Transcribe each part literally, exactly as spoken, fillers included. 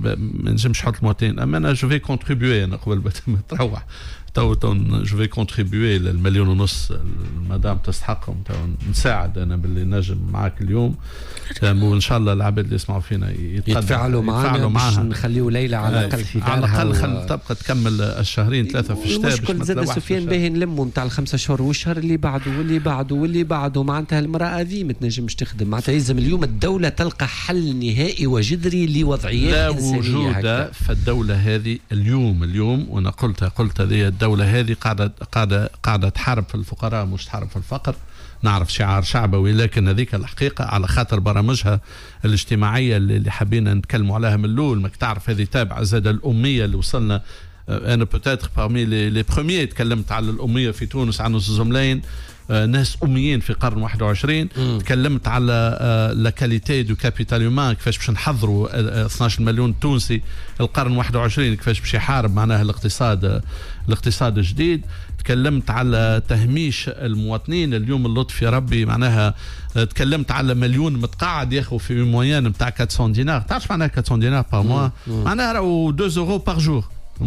ما نجمش نحط المواطنين. اما انا جو في كونتريبيوي انا قبل ما تروح تو تو جو في كونتريبيوي للمليون ونص المدام تستحقهم، تو نساعد انا باللي نجم معاك اليوم، وان شاء الله العباد اللي يسمعوا فينا يتفاعلوا معنا باش نخليوا ليلى على الاقل في على الاقل خل و... تبقى تكمل الشهرين ثلاثه في الشتاء. المشكل زاد سفيان باهي نلموا نتاع الخمسه شهور والشهر اللي بعده واللي بعده واللي بعده، معناتها المراه ذي ما تنجمش تخدم، معناتها يلزم اليوم الدوله تلقى حل نهائي وجذري لوضعيات لا إنسانية وجود هكذا. فالدوله هذه اليوم اليوم وانا قلتها قلت هذه الدوله هذه قاعده قاعده قاعده تحارب في الفقراء مش تحارب في الفقر. نعرف شعار شعبوي لكن هذيك الحقيقه على خاطر برامجها الاجتماعيه اللي حبينا نتكلموا عليها من الاول. ماك تعرف هذه تابعه زاد الاميه اللي وصلنا. انا بوتيتر بارمي لي بروميير تكلمت على الاميه في تونس عن الزملاين ناس اميين في القرن واحد وعشرين. م. تكلمت على لا كاليتي دو كابيتال هيومان، كيفاش باش نحضروا اثناش مليون تونسي القرن واحد وعشرين، كيفاش باش يحارب معناها الاقتصاد الاقتصاد الجديد. تكلمت على تهميش المواطنين اليوم اللطف يا ربي، معناها تكلمت على مليون متقاعد ياخذ في موين نتاع أربعمية دينار. تعرف معناها أربعمية دينار بار موا؟ معناها راهو اثنين يورو بار جور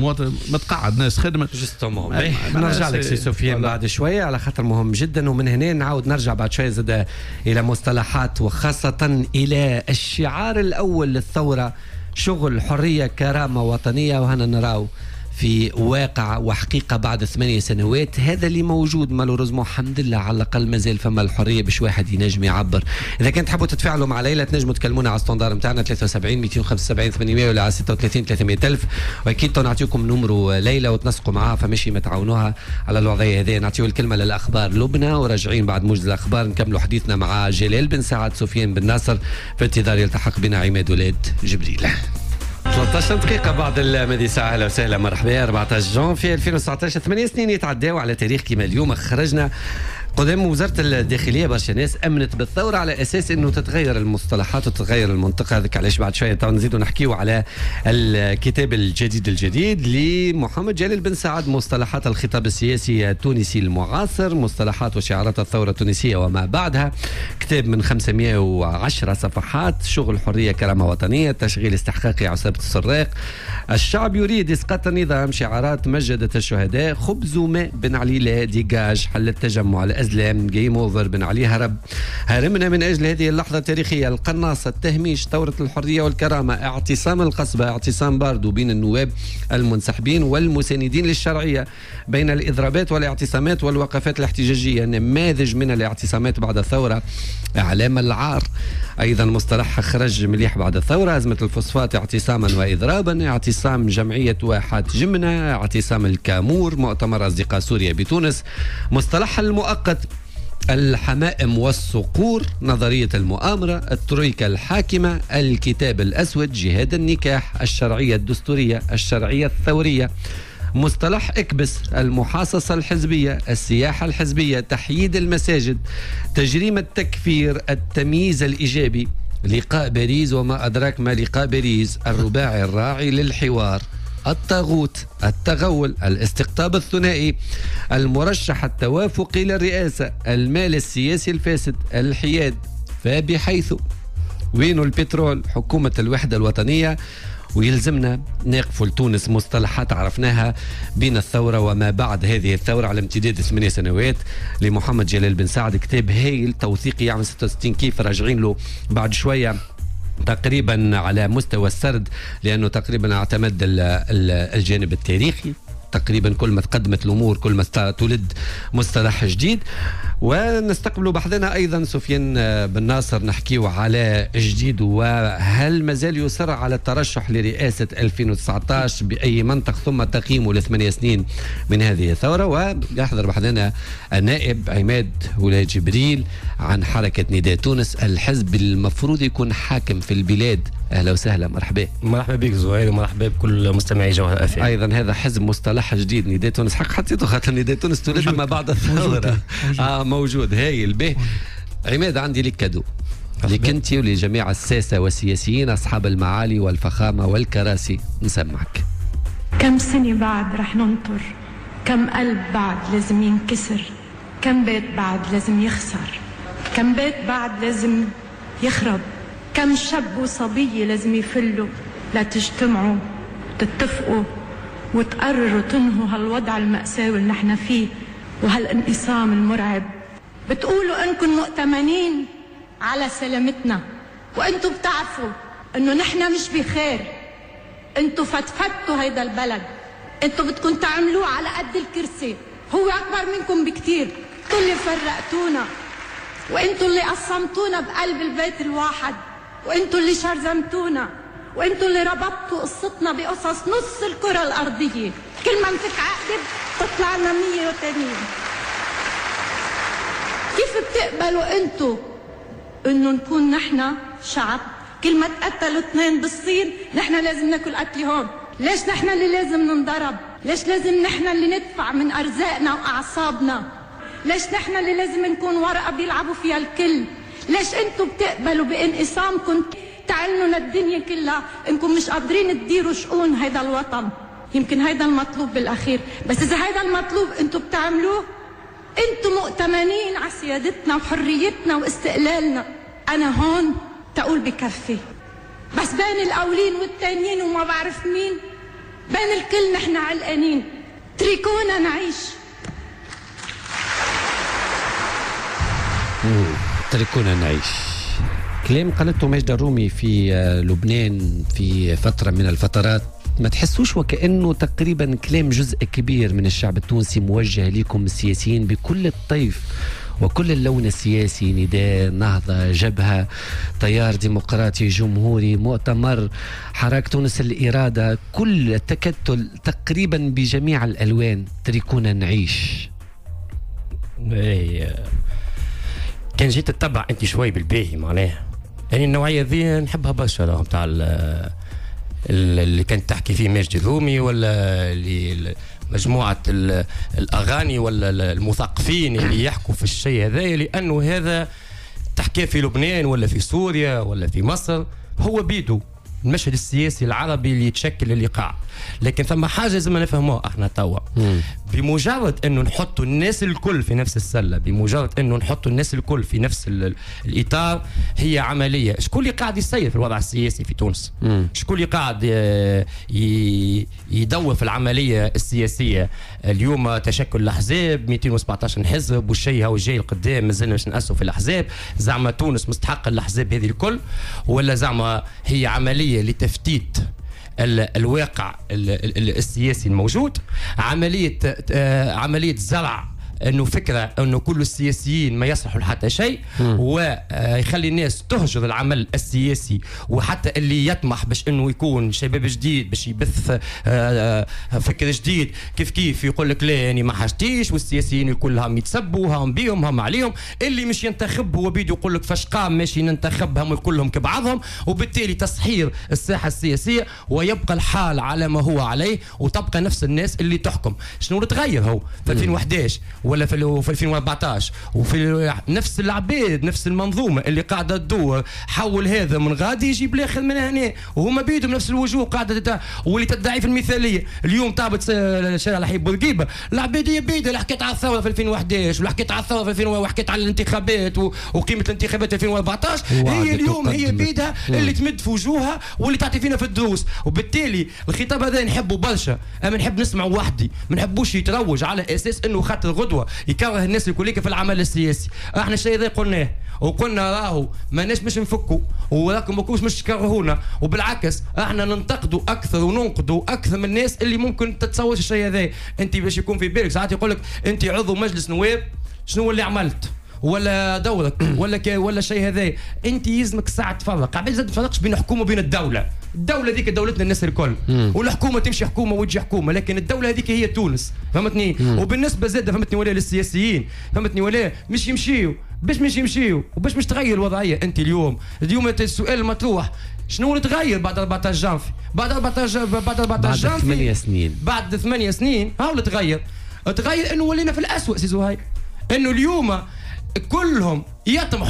متقاعد ناس خدمه جوستومون. نرجع لك سي سفيان بعد شويه على خاطر مهم جدا، ومن هنا نعاود نرجع بعد شويه زاد الى مصطلحات وخاصه الى الشعار الاول للثوره، شغل حريه كرامه وطنيه. وهنا نراو في واقع وحقيقة بعد ثمانية سنوات هذا اللي موجود مالوريزمون. الحمد لله على الأقل مازال فما الحرية باش واحد ينجم يعبر. إذا كنت تحبوا تتفاعلوا مع ليلى تنجموا تكلمونا على الستاندار نتاعنا ثلاثة وسبعين مئتين وخمسة وسبعين ثمانمئة ولا على ستة وثلاثين ثلاثمئة ألف، وأكيد نعطيكم نمرو ليلى وتنسقوا معها فماشي ما تعاونوها على الوضعية هذه. نعطيو الكلمة للأخبار لبنى وراجعين بعد موجز الأخبار نكملوا حديثنا مع جلال بن سعد سفيان بن ناصر في انتظار يلتحق بنا عماد ولاد جبريل. ثلاثة عشر دقيقة بعد المدي ساعة. أهلا وسهلا مرحبا. أربعة عشر جون في ألفين وتسعة عشر، ثمانية سنين يتعداو على تاريخ كما اليوم خرجنا قدام وزارة الداخلية برشا ناس أمنت بالثورة على أساس أنه تتغير المصطلحات وتتغير المنطقة. هذاك علاش بعد شوية نزيدوا نحكيو على الكتاب الجديد الجديد لمحمد جلال بن سعد، مصطلحات الخطاب السياسي التونسي المعاصر، مصطلحات وشعارات الثورة التونسية وما بعدها. كتاب من خمسمئة وعشرة صفحات، شغل حرية كرامة وطنية، تشغيل استحقاقي عصابة السراق، الشعب يريد إسقاط النظام، شعارات مجدة الشهداء، خبز وماء بن علي لا ديجاج، حل التجمع، الأزلام، جيم أوفر، بن علي هرب، هرمنا من أجل هذه اللحظة التاريخية، القناصة، التهميش، ثورة الحرية والكرامة، اعتصام القصبة، اعتصام باردو بين النواب المنسحبين والمساندين للشرعية، بين الإضرابات والاعتصامات والوقفات الاحتجاجية، نماذج من الاعتصامات بعد الثورة، إعلام العار. أيضا مصطلح خرج مليح بعد الثورة، أزمة الفوسفات اعتصاما وإضرابا، اعتصام جمعية واحات جمنة، اعتصام الكامور، مؤتمر أصدقاء سوريا بتونس، مصطلح المؤقت، الحمائم والصقور، نظرية المؤامرة، الترويكا الحاكمة، الكتاب الأسود، جهاد النكاح، الشرعية الدستورية، الشرعية الثورية، مصطلح اكبس، المحاصصة الحزبية، السياحة الحزبية، تحييد المساجد، تجريم التكفير، التمييز الإيجابي، لقاء باريس وما أدراك ما لقاء باريس، الرباعي الراعي للحوار، الطاغوت، التغول، الاستقطاب الثنائي، المرشح التوافقي للرئاسة، المال السياسي الفاسد، الحياد، فبحيث، وين البترول، حكومة الوحدة الوطنية. ويلزمنا نقف لتونس مصطلحات عرفناها بين الثورة وما بعد هذه الثورة على امتداد ثمانية سنوات لمحمد جلال بن سعد. كتاب هايل توثيقي يعمل ستة وستين كيف، راجعين له بعد شوية تقريبا على مستوى السرد، لأنه تقريبا اعتمد الجانب التاريخي. تقريبا كل ما تقدمت الأمور كل ما تولد مصطلح جديد. ونستقبل بحثنا أيضا سفيان بن ناصر نحكيه على جديد، وهل مازال يصر على الترشح لرئاسة ألفين وتسعة عشر بأي منطق، ثم تقييمه لثمانية سنين من هذه الثورة. ويحضر بحثنا النائب عماد ولاد جبريل عن حركة نداء تونس، الحزب المفروض يكون حاكم في البلاد. أهلا وسهلا. مرحبا. مرحبا بك زهير ومرحبا بكل مستمعي جوهر أف ام. أيضا هذا حزب مصطلح جديد، نداء تونس، حق حطيته خاطر نداء تونس تولد ما بعد الثورة. آه موجود هايل به. عماد عندي لك كادو لك انت ولجميع الساسة والسياسيين أصحاب المعالي والفخامة والكراسي، نسمعك. كم سنة بعد رح ننطر، كم قلب بعد لازم ينكسر، كم بيت بعد لازم يخسر، كم بيت بعد لازم يخرب، كم شاب وصبية لازم يفلوا، لتجتمعوا تتفقوا وتقرروا تنهوا هالوضع المأساوي اللي نحن فيه وهالانقسام المرعب. بتقولوا انكم مؤتمنين على سلامتنا، وانتم بتعرفوا انه نحن مش بخير. انتم فتفتوا هيدا البلد، انتم بدكم تعملوه على قد الكرسي، هو اكبر منكم بكتير. انتم اللي فرقتونا، وانتم اللي قسمتونا بقلب البيت الواحد، وانتم اللي شرذمتونا، وانتم اللي ربطتوا قصتنا بقصص نص الكرة الارضية. كل ما نفك عقد تطلع لنا مية وتانيين. كيف بتقبلوا انتم انه نكون نحن شعب كل ما تقتلوا اثنين بالصين نحن لازم ناكل قتل هون؟ ليش نحن اللي لازم ننضرب؟ ليش لازم نحن اللي ندفع من ارزاقنا واعصابنا؟ ليش نحن اللي لازم نكون ورقة بيلعبوا فيها الكل؟ ليش انتم بتقبلوا بانقسامكم تعلنوا للدنيا كلها انكم مش قادرين تديروا شؤون هيدا الوطن؟ يمكن هيدا المطلوب بالاخير، بس اذا هيدا المطلوب انتم بتعملوه انتم مؤتمنين على سيادتنا وحريتنا واستقلالنا. انا هون تقول بكفي، بس بين الاولين والتانيين وما بعرف مين، بين الكل نحن علقانين. اتركونا نعيش. اتركونا نعيش. كلام قالته ماجدة الرومي في لبنان في فترة من الفترات، ما تحسوش وكأنه تقريبا كلام جزء كبير من الشعب التونسي موجه لكم السياسيين بكل الطيف وكل اللون السياسي، نداء، نهضة، جبهة، تيار ديمقراطي، جمهوري، مؤتمر، حراك تونس الإرادة، كل التكتل تقريبا بجميع الألوان. تركونا نعيش. ايه كان جيت تتبع انت شوي بالباهي معناها، يعني النوعية ذي نحبها برشا بتاع اللي كانت تحكي فيه ماجد الرومي، ولا اللي مجموعة الأغاني ولا المثقفين اللي يحكوا في الشيء هذا، لأنه هذا تحكي في لبنان ولا في سوريا ولا في مصر هو بيدو المشهد السياسي العربي اللي يتشكل اللقاء. لكن ثم حاجة لازم نفهموها احنا توا، بمجرد انه نحطوا الناس الكل في نفس السلة، بمجرد انه نحطوا الناس الكل في نفس الإطار، هي عملية. شكون اللي قاعد يسير في الوضع السياسي في تونس؟ شكون اللي قاعد يدور في العملية السياسية؟ اليوم تشكل الأحزاب مئتين وسبعطاش حزب، والشيء هو جاي القدام، مازلنا باش نأسوا في الأحزاب. زعما تونس مستحق الأحزاب هذه الكل، ولا زعما هي عملية لتفتيت الواقع السياسي الموجود، عملية عملية زرع انه فكره انه كل السياسيين ما يصلحوا لحتى شيء، ويخلي الناس تهجر العمل السياسي، وحتى اللي يطمح باش انه يكون شباب جديد باش يبث فكر جديد كيف كيف يقول لك لا يعني ما حاجتيش، والسياسيين كلهم يتسبوا هم بيهم هم عليهم، اللي مش ينتخب هو بيدو يقول لك فاش قام ماشي ننتخب هم كلهم كبعضهم، وبالتالي تسحير الساحه السياسيه، ويبقى الحال على ما هو عليه، وتبقى نفس الناس اللي تحكم. شنو تغير هو في ألفين وإحدى عشر ولا في ألفين وأربعطاش، وفي نفس العباد نفس المنظومه اللي قاعده تدور، حول هذا من غادي يجيب الاخر من هنا، وهما بيدهم نفس الوجوه قاعده تتع... واللي تدعي في المثاليه. اليوم طابت شارع الحي بورقيبه، العباديه بيدها اللي حكيت على الثوره في ألفين وإحدى عشر، واللي حكيت على الثوره في ألفين وحكيت على الانتخابات و... وقيمه الانتخابات ألفين وأربعطاش، هي اليوم هي بيدها اللي تمد في وجوهها واللي تعطي فينا في الدروس. وبالتالي الخطاب هذا نحبه برشا، اما نحب نسمع وحدي، ما نحبوش يتروج على اساس انه خاطر غدوه يكره الناس الكل في العمل السياسي. احنا الشيء هذا قلناه وقلنا راهو ماناش باش نفكوا، وراكم ماكوش مش تكرهونا، وبالعكس احنا ننتقدوا اكثر وننقدوا اكثر من الناس اللي ممكن تتصور الشيء هذا. انت باش يكون في بالك ساعات يقول لك انت عضو مجلس نواب، شنو اللي عملت ولا دورك ولا ك... ولا شيء هذا؟ انت يلزمك ساعه تفرق، عباد ما تفرقش بين حكومه وبين الدوله. الدوله ذيك دولتنا الناس الكل، والحكومه تمشي حكومه وتجي حكومه، لكن الدوله هذيك هي تونس، فهمتني؟ وبالنسبه زاده فهمتني ولا للسياسيين، فهمتني ولا مش يمشيوا باش مش يمشيوا وباش مش تغير الوضعيه. انت اليوم اليوم السؤال المطروح شنو اللي تغير بعد أربعطاش جانفي؟ بعد أربعطاش بعد أربعطاش جانفي، بعد ثمانية سنين، بعد ثمانية سنين هاو اللي تغير. تغير انه ولينا في الاسوء سي زهير، انه اليوم كلهم يطمحوا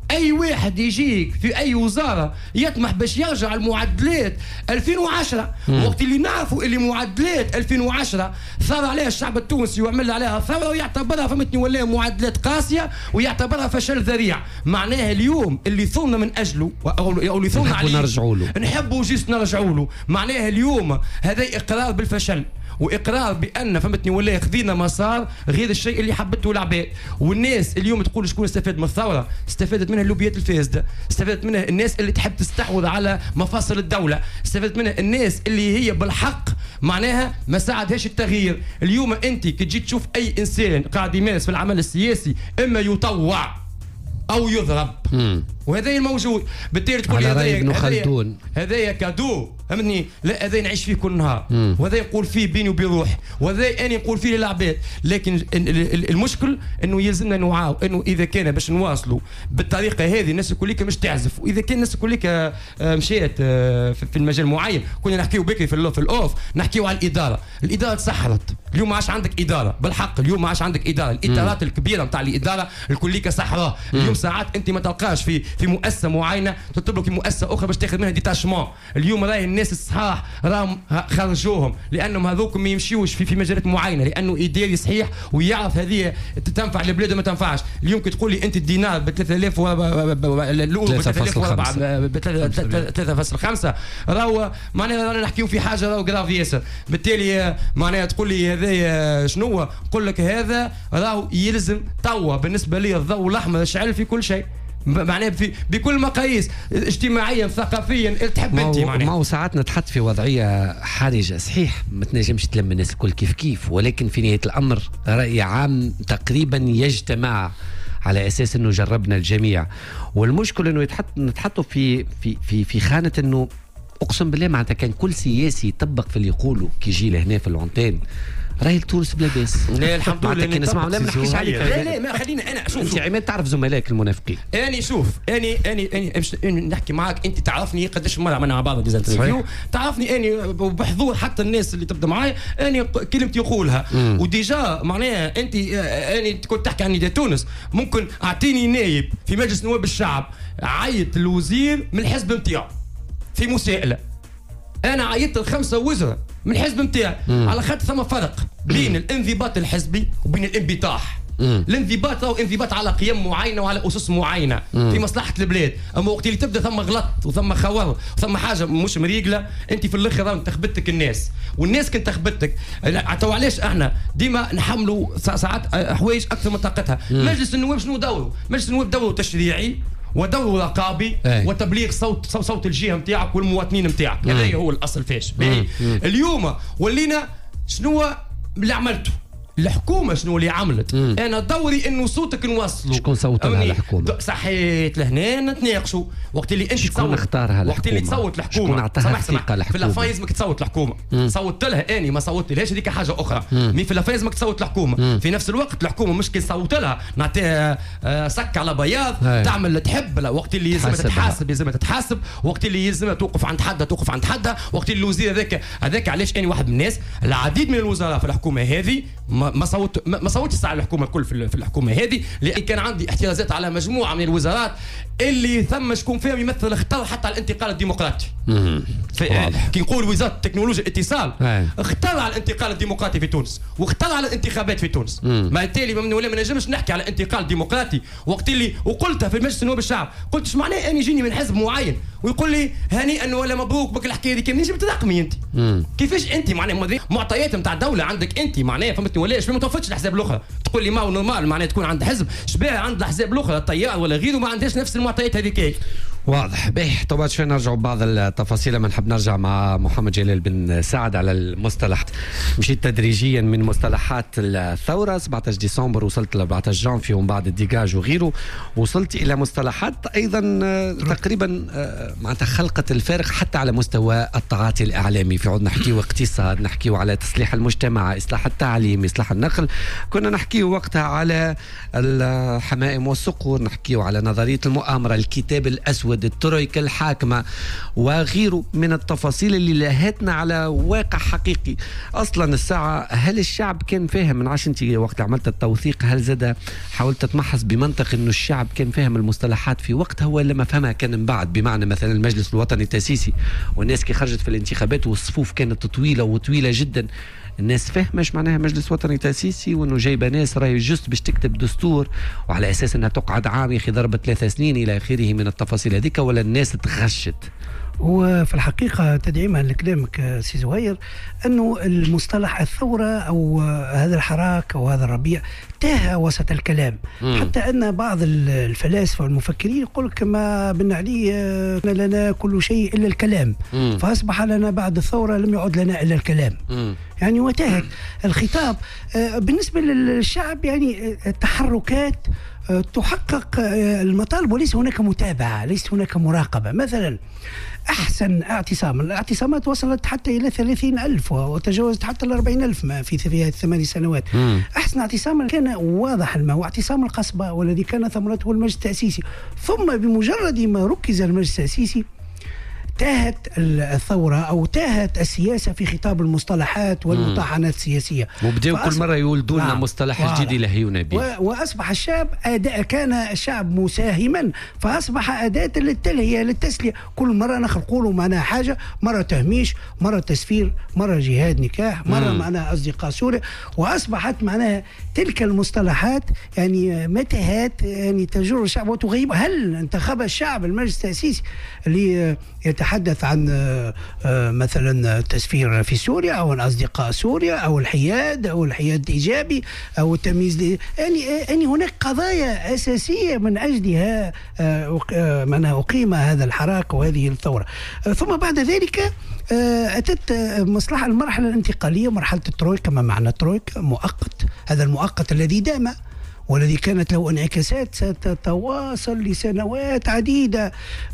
اي واحد يجيك في اي وزاره يطمح باش يرجع المعدلات ألفين وعشرة، وقت اللي نعرفوا اللي معدلات ألفين وعشرة ثار عليها الشعب التونسي وعمل عليها ثوره ويعتبرها فهمتني ولا معدلات قاسيه ويعتبرها فشل ذريع. معناها اليوم اللي ثرنا من اجله او اللي ثرنا عليه نرجعوا له، نحبوا جيس نرجعوا له. معناها اليوم هذا اقرار بالفشل واقرار بان فهمتني ولا خذينا مسار غير الشيء اللي حبته العباد. والناس اليوم تقول شكون استفاد من الثوره؟ استفادت منها اللوبيات الفاسده، استفادت منها الناس اللي تحب تستحوذ على مفاصل الدوله، استفادت منها الناس اللي هي بالحق معناها ما ساعدهاش التغيير. اليوم انت كي تجي تشوف اي انسان قاعد يمارس في العمل السياسي اما يطوع او يضرب، وهذا الموجود. بالتالي تقول هذايا هذايا كادو فهمتني، لا هذا نعيش فيه كل نهار، وهذا نقول فيه بيني وبين روحي، وهذا اني نقول فيه للعباد. لكن المشكل انه يلزمنا نوعاو انه اذا كان باش نواصلوا بالطريقه هذه الناس الكليكه مش تعزف، واذا كان الناس الكليكه مشيت في المجال معين. كنا نحكيو بكري في الاوف نحكيو على الاداره، الاداره تسحرت. اليوم ما عادش عندك اداره بالحق، اليوم ما عادش عندك اداره، الادارات الكبيره نتاع الاداره الكليكه سحراء. اليوم ساعات انت ما تلقاش في في مؤسسه معينه تطلب لك مؤسسه اخرى باش تاخذ منها ديتاشمون. اليوم راهي الناس الصحاح راهم خرجوهم لانهم هذوك ما يمشيوش في في مجالات معينه، لانه اداري صحيح ويعرف هذه تنفع البلاد وما تنفعش. اليوم كي تقول لي انت الدينار ب ثلاثة آلاف الاول ب ثلاثة فاصلة خمسة راهو معناها رانا نحكيو في حاجه راهو جراف ياسر. بالتالي معناها تقول لي هذا شنو؟ نقول لك هذا راهو يلزم توا بالنسبه لي الضوء الاحمر يشعل في كل شيء، معناها بكل مقاييس اجتماعيا ثقافيا تحب انت. معناها ما هو ساعات نتحط في وضعيه حرجه صحيح، ما تنجمش تلم الناس الكل كيف كيف، ولكن في نهايه الامر راي عام تقريبا يجتمع على اساس انه جربنا الجميع. والمشكل انه يتحط نتحطوا في في في في خانه انه اقسم بالله معناتها كان كل سياسي يطبق في اللي يقولوا كي يجي لهنا في العنتين راهي تونس بلا باس. لا الحمد لله كي نسمعوا لا ما نحكيش عليك، لا لا ما خلينا انا شوف انت عماد تعرف زملائك المنافقين. اني شوف اني اني اني, أني نحكي معاك، انت تعرفني قداش مره عملنا مع بعض ديزانترفيو، تعرفني اني بحضور حتى الناس اللي تبدا معايا اني كلمتي يقولها. وديجا معناها انت اني كنت تحكي عن نداء تونس، ممكن اعطيني نايب في مجلس نواب الشعب عيط الوزير من الحزب نتاعو في مساءله، انا عيطت الخمسه وزراء من الحزب نتاعي، على خاطر ثم فرق بين الانضباط الحزبي وبين الانبطاح. الانضباط هو انضباط على قيم معينه وعلى اسس معينه في مصلحه البلاد، اما وقت اللي تبدا ثم غلط وثم خور وثم حاجه مش مريقله، انت في الاخر تخبتك الناس، والناس كنت تخبتك. تو علاش احنا ديما نحملوا ساعات حوايج اكثر من طاقتها. مجلس النواب شنو دوره؟ مجلس النواب دوره تشريعي ودور رقابي وتبليغ صوت صوت الجهه نتاعك والمواطنين نتاعك، هذا هو الاصل فاش. اليوم ولينا شنو اللي عملته الحكومه، شنو اللي عملت؟ مم. انا دوري انه صوتك نوصلوا. شكون صوت لها الحكومه؟ صحيت لهنا نتناقشوا. وقت اللي انت شكون اختارها الحكومه؟ وقت اللي تصوت الحكومه شكون عطاها الثقه الحكومه؟ في لافايزمك تصوت الحكومه، صوت لها اني ما صوت لهاش هذيك حاجه اخرى. مي في لافايزمك تصوت الحكومه. مم. في نفس الوقت الحكومه مش كي تصوت لها نعطيها آه سك على بياض. هاي. تعمل اللي تحب. وقت اللي يلزمها تتحاسب يلزمها تتحاسب، وقت اللي يلزمها توقف عند حد توقف عند حد. وقت اللي الوزير هذاك هذاك علاش اني واحد من الناس العديد من الوزراء في الحكومه هذه ما صوت ما صوتش على الحكومه الكل في الحكومه هذه، لان كان عندي احترازات على مجموعه من الوزارات اللي ثم شكون فيهم يمثل اختار حتى على الانتقال الديمقراطي. كي نقول وزاره التكنولوجيا الاتصال اختار على الانتقال الديمقراطي في تونس واختار على الانتخابات في تونس. ما بالتالي من ولا ما نجمش نحكي على انتقال ديمقراطي وقت اللي وقلتها في مجلس نواب الشعب، قلت ايش معناه اني يجيني من حزب معين ويقول لي هنيئا ولا مبروك بك الحكايه هذه، كيف نجم ترقمي انت؟ مم. كيفاش انت معناها معطيات نتاع الدوله عندك انت معناها فهمتني ولا ايش ما توفرتش الاحزاب الاخرى؟ تقول لي ما هو نورمال معناها تكون عند حزب شبيه عند الاحزاب الاخرى التيار ولا غيره ما عندهاش نفس المعطيات هذيك. واضح. باهي طبعا شوي نرجعوا ببعض التفاصيل لما نحب نرجع مع محمد جلال بن سعد على المصطلحات. مشيت تدريجيا من مصطلحات الثوره سبعة عشر ديسمبر وصلت ل أربعة عشر جانفي ومن بعد الديجاج وغيره، وصلت الى مصطلحات ايضا تقريبا معناتها خلقت الفارق حتى على مستوى التعاطي الاعلامي. في عود نحكيو اقتصاد، نحكيو على تصليح المجتمع، اصلاح التعليم، اصلاح النقل، كنا نحكيو وقتها على الحمائم والصقور، نحكيو على نظريه المؤامره، الكتاب الاسود التعاود، الترويكا الحاكمة وغيره من التفاصيل اللي لاهتنا على واقع حقيقي. أصلا الساعة هل الشعب كان فاهم؟ من عشان انت وقت عملت التوثيق هل زاد حاولت تتمحص بمنطق انه الشعب كان فاهم المصطلحات في وقتها ولا ما فهمها كان من بعد؟ بمعنى مثلا المجلس الوطني التأسيسي والناس كي خرجت في الانتخابات والصفوف كانت طويلة وطويلة جدا، الناس فهمش معناها مجلس وطني تأسيسي وانه جايبه ناس راهي جست باش تكتب دستور وعلى اساس انها تقعد عام يا اخي ضربت ثلاثة سنين الى اخره من التفاصيل هذيك، ولا الناس تغشت؟ وفي الحقيقة تدعيما لكلامك سي زهير أنه المصطلح الثورة أو هذا الحراك أو هذا الربيع تاه وسط الكلام. مم. حتى أن بعض الفلاسفة والمفكرين يقول كما بن علي لنا كل شيء إلا الكلام. مم. فأصبح لنا بعد الثورة لم يعد لنا إلا الكلام. مم. يعني وتاهت الخطاب. بالنسبة للشعب يعني التحركات تحقق المطالب وليس هناك متابعة، ليس هناك مراقبة. مثلا أحسن اعتصام، الاعتصامات وصلت حتى إلى ثلاثين ألف وتجاوزت حتى الأربعين ألف ما في في الثمان سنوات. مم. أحسن اعتصام كان واضح الماء هو اعتصام القصبة والذي كان ثمرته المجلس التأسيسي، ثم بمجرد ما ركز المجلس التأسيسي تاهت الثورة أو تاهت السياسة في خطاب المصطلحات والمطاحنات السياسية، وبدأوا كل مرة يولدوا لنا مصطلح جديد يلهيونا به، وأصبح الشعب أداء، كان الشعب مساهما فأصبح أداة للتلهية للتسلية. كل مرة نخلقوا له معناها حاجة، مرة تهميش، مرة تسفير، مرة جهاد نكاح، مرة معناها أصدقاء سوريا، وأصبحت معناها تلك المصطلحات يعني متاهات يعني تجر الشعب وتغيب. هل انتخب الشعب المجلس التأسيسي اللي يتحدث عن مثلا تسفير في سوريا او اصدقاء سوريا او الحياد او الحياد الايجابي او التمييز؟ يعني يعني هناك قضايا اساسيه من اجلها معناها اقيم هذا الحراك وهذه الثوره. ثم بعد ذلك اتت مصلحه المرحله الانتقاليه، مرحله الترويكا. ما معنى الترويكا؟ مؤقت، هذا المؤقت الذي دام والذي كانت له انعكاسات ستتواصل لسنوات عديدة.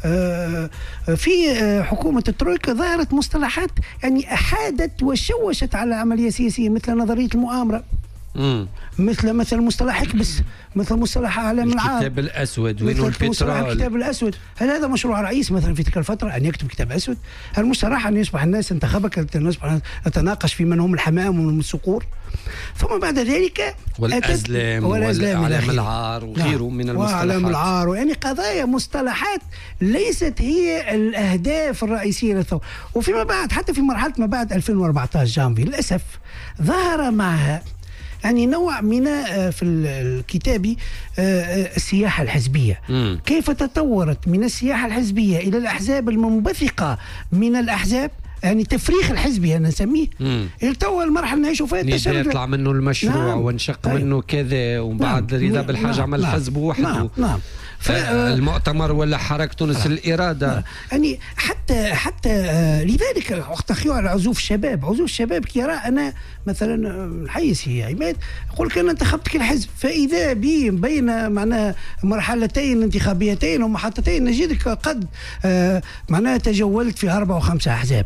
في حكومة الترويكا ظهرت مصطلحات يعني أحادت وشوشت على العملية السياسية، مثل نظرية المؤامرة، مم. مثل مثل مصطلح اكبس، مثل مصطلح اعلام العام، الكتاب الاسود، وين البترول، الكتاب الاسود. هل هذا مشروع رئيس مثلا في تلك الفتره ان يكتب كتاب اسود؟ هل مستراح ان يصبح الناس انتخبك نصبح نتناقش في من هم الحمام ومن الصقور؟ ثم بعد ذلك والازلام واعلام العار وغيره من المصطلحات، واعلام العار، يعني قضايا مصطلحات ليست هي الاهداف الرئيسيه للثوره. وفيما بعد حتى في مرحله ما بعد ألفين وأربعة عشر جانفي للاسف ظهر معها يعني نوع من في الكتاب السياحة الحزبية. مم. كيف تطورت من السياحة الحزبية إلى الأحزاب المنبثقة من الأحزاب، يعني تفريخ الحزبي أنا نسميه. التو المرحلة نعيشوا فيها التشرد، يطلع منه المشروع. نعم. وانشق طيب. منه كذا، وبعد نعم. رضا بالحاجة عمل نعم. الحزب وحده. نعم. نعم. المؤتمر ولا حركة تونس الإرادة. آه. يعني حتى حتى آه لذلك وقت خيوع عزوف الشباب، عزوف الشباب كي يرى أنا مثلا الحيس هي عماد يقول كان انتخبت كل حزب، فإذا بي بين معناها مرحلتين انتخابيتين ومحطتين نجدك قد آه معناها تجولت في أربع وخمسة أحزاب.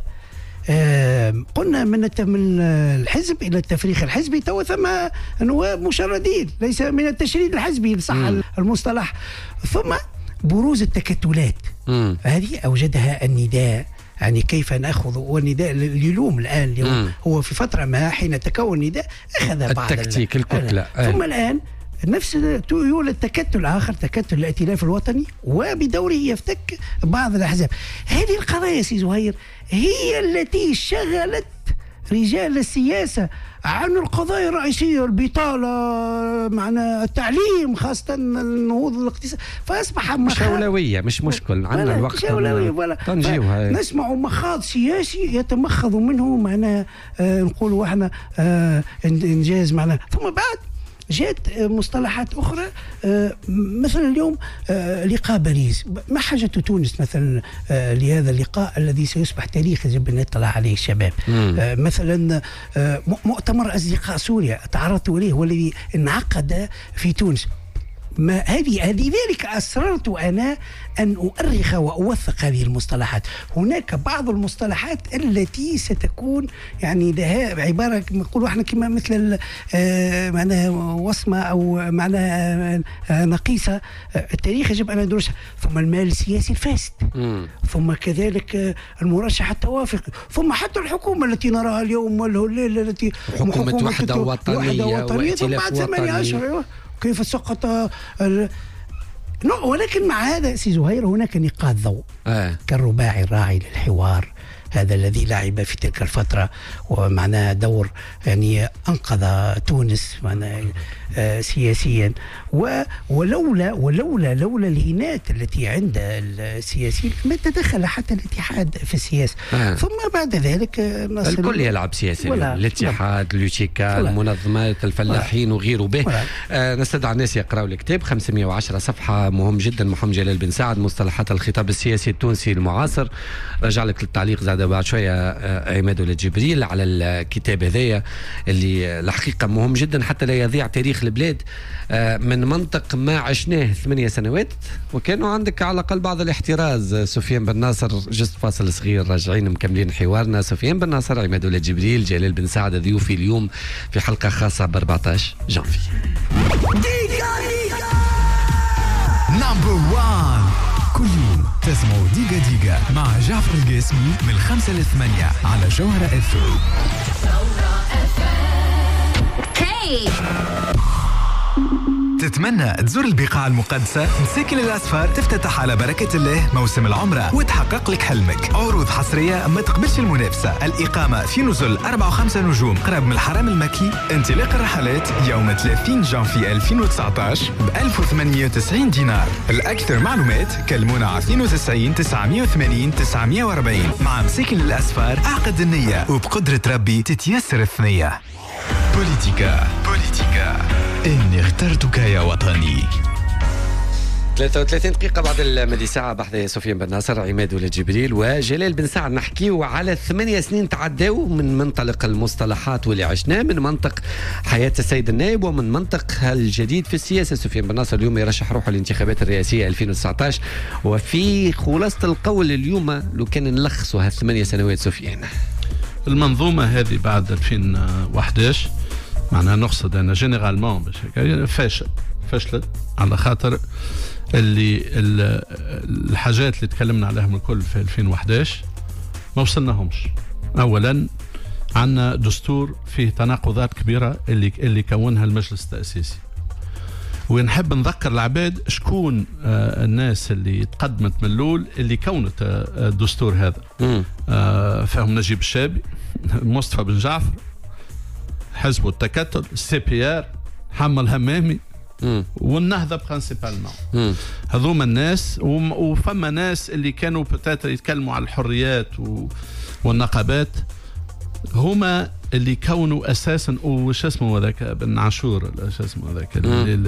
آه قلنا من من الحزب الى التفريخ الحزبي، تو ثم نواب مشردين، ليس من التشريد الحزبي صح المصطلح. ثم بروز التكتلات، مم. هذه اوجدها النداء، يعني كيف ناخذ، والنداء اليوم الان اليوم مم. هو في فتره ما حين تكون النداء اخذ بعض التكتيك الكتله. ثم الان نفس يولد تكتل آخر، تكتل الائتلاف الوطني، وبدوره يفتك بعض الأحزاب. هذه القضايا سي زهير هي التي شغلت رجال السياسة عن القضايا الرئيسية، البطالة، معنا التعليم، خاصة النهوض الاقتصادي، فأصبح مش أولوية، مش مشكل عندنا الوقت مش أولوية. نسمع مخاض سياسي يتمخض منه معنا آه نقول احنا آه إنجاز معنا. ثم بعد جاءت مصطلحات أخرى مثلا اليوم لقاء باريس. ما حاجة تونس مثلا لهذا اللقاء الذي سيصبح تاريخي يجب أن يطلع عليه الشباب؟ مثلا مؤتمر أصدقاء سوريا تعرضت إليه والذي انعقد في تونس. ما هذه لذلك أصررت أنا أن أؤرخ وأوثق هذه المصطلحات. هناك بعض المصطلحات التي ستكون يعني لها عبارة نقولوا احنا كما مثل معناها وصمة أو معناها نقيصة. التاريخ يجب أن ندرسها. ثم المال السياسي الفاسد، ثم كذلك المرشح التوافق، ثم حتى الحكومة التي نراها اليوم والليلة التي حكومة وحدة وطنية وائتلاف وطني كيف سقط ال... ولكن مع هذا سي زهير هناك نقاط ضوء آه. كالرباعي الراعي للحوار، هذا الذي لعب في تلك الفترة ومعناه دور يعني أنقذ تونس معناه آه سياسيا، ولولا ولولا لولا الهينات التي عند السياسيين ما تدخل حتى الاتحاد في السياسة آه. ثم بعد ذلك نصل الكل يلعب سياسي، الاتحاد، اليوتيكا، المنظمات، الفلاحين وغيره به. آه نستدعى الناس يقرأوا الكتاب خمسمائة وعشرة صفحة مهم جدا، محمد جلال بن سعد، مصطلحات الخطاب السياسي التونسي المعاصر. رجع لك للتعليق زاد بعد شوية عماد ولد جبريل على الكتاب هذايا اللي الحقيقة مهم جدا حتى لا يضيع تاريخ البلاد من منطق ما عشناه ثمانية سنوات. وكانوا عندك على الأقل بعض الاحتراز. سفيان بن ناصر، جست فاصل صغير راجعين مكملين حوارنا. سفيان بن ناصر، عماد ولد جبريل، جلال بن سعد ضيوفي اليوم في حلقة خاصة ب أربعة عشر جانفي. نمبر وان كل يوم تسمعوا ديجا ديجا مع جعفر القاسمي من خمسة لثمانية على جوهرة اف ام. تتمنى تزور البقاع المقدسة؟ مساكن الأسفار تفتتح على بركة الله موسم العمرة وتحقق لك حلمك. عروض حصرية ما تقبلش المنافسة. الإقامة في نزل أربعة وخمسة نجوم قرب من الحرم المكي. انطلاق الرحلات يوم ثلاثين جانفي ألفين وتسعة عشر ب ألف وثمانمائة وتسعين دينار. الأكثر معلومات كلمونا على اثنين وتسعين تسعمائة وثمانين تسعمائة وأربعين. مع مساكن الأسفار أعقد النية وبقدرة ربي تتيسر الثنية. بوليتيكا بوليتيكا إني اخترتك يا وطني. ثلاثة وثلاثين دقيقة بعد المدي ساعة بحث سفيان بن ناصر، عماد ولد جبريل وجلال بن سعد. نحكيو على ثمانية سنين تعداو من منطلق المصطلحات واللي عشناه، من منطق حياة السيد النائب ومن منطق الجديد في السياسة. سفيان بن ناصر اليوم يرشح روحه للانتخابات الرئاسية ألفين وتسعة عشر، وفي خلاصة القول اليوم لو كان نلخصوا هالثمانية سنوات سفيان. المنظومة هذه بعد ألفين وأحد عشر معناها نقصد أنا جينيرالمون باش فاشل فشلت على خاطر اللي الحاجات اللي تكلمنا عليهم الكل في ألفين وأحد عشر ما وصلناهمش. أولا عندنا دستور فيه تناقضات كبيرة اللي اللي كونها المجلس التأسيسي، ونحب نذكر العباد شكون آه الناس اللي تقدمت من الأول اللي كونت آه الدستور هذا. آه فهم نجيب الشابي، مصطفى بن جعفر، حزب التكتل، السي بي ار، حمل همامي، مم. والنهضة برانسيبالمون. هذوما الناس، وفما ناس اللي كانوا بتاتر يتكلموا على الحريات والنقابات، هما اللي كونوا اساسا. وش اسمه هذاك بن عاشور، شو اسمه هذاك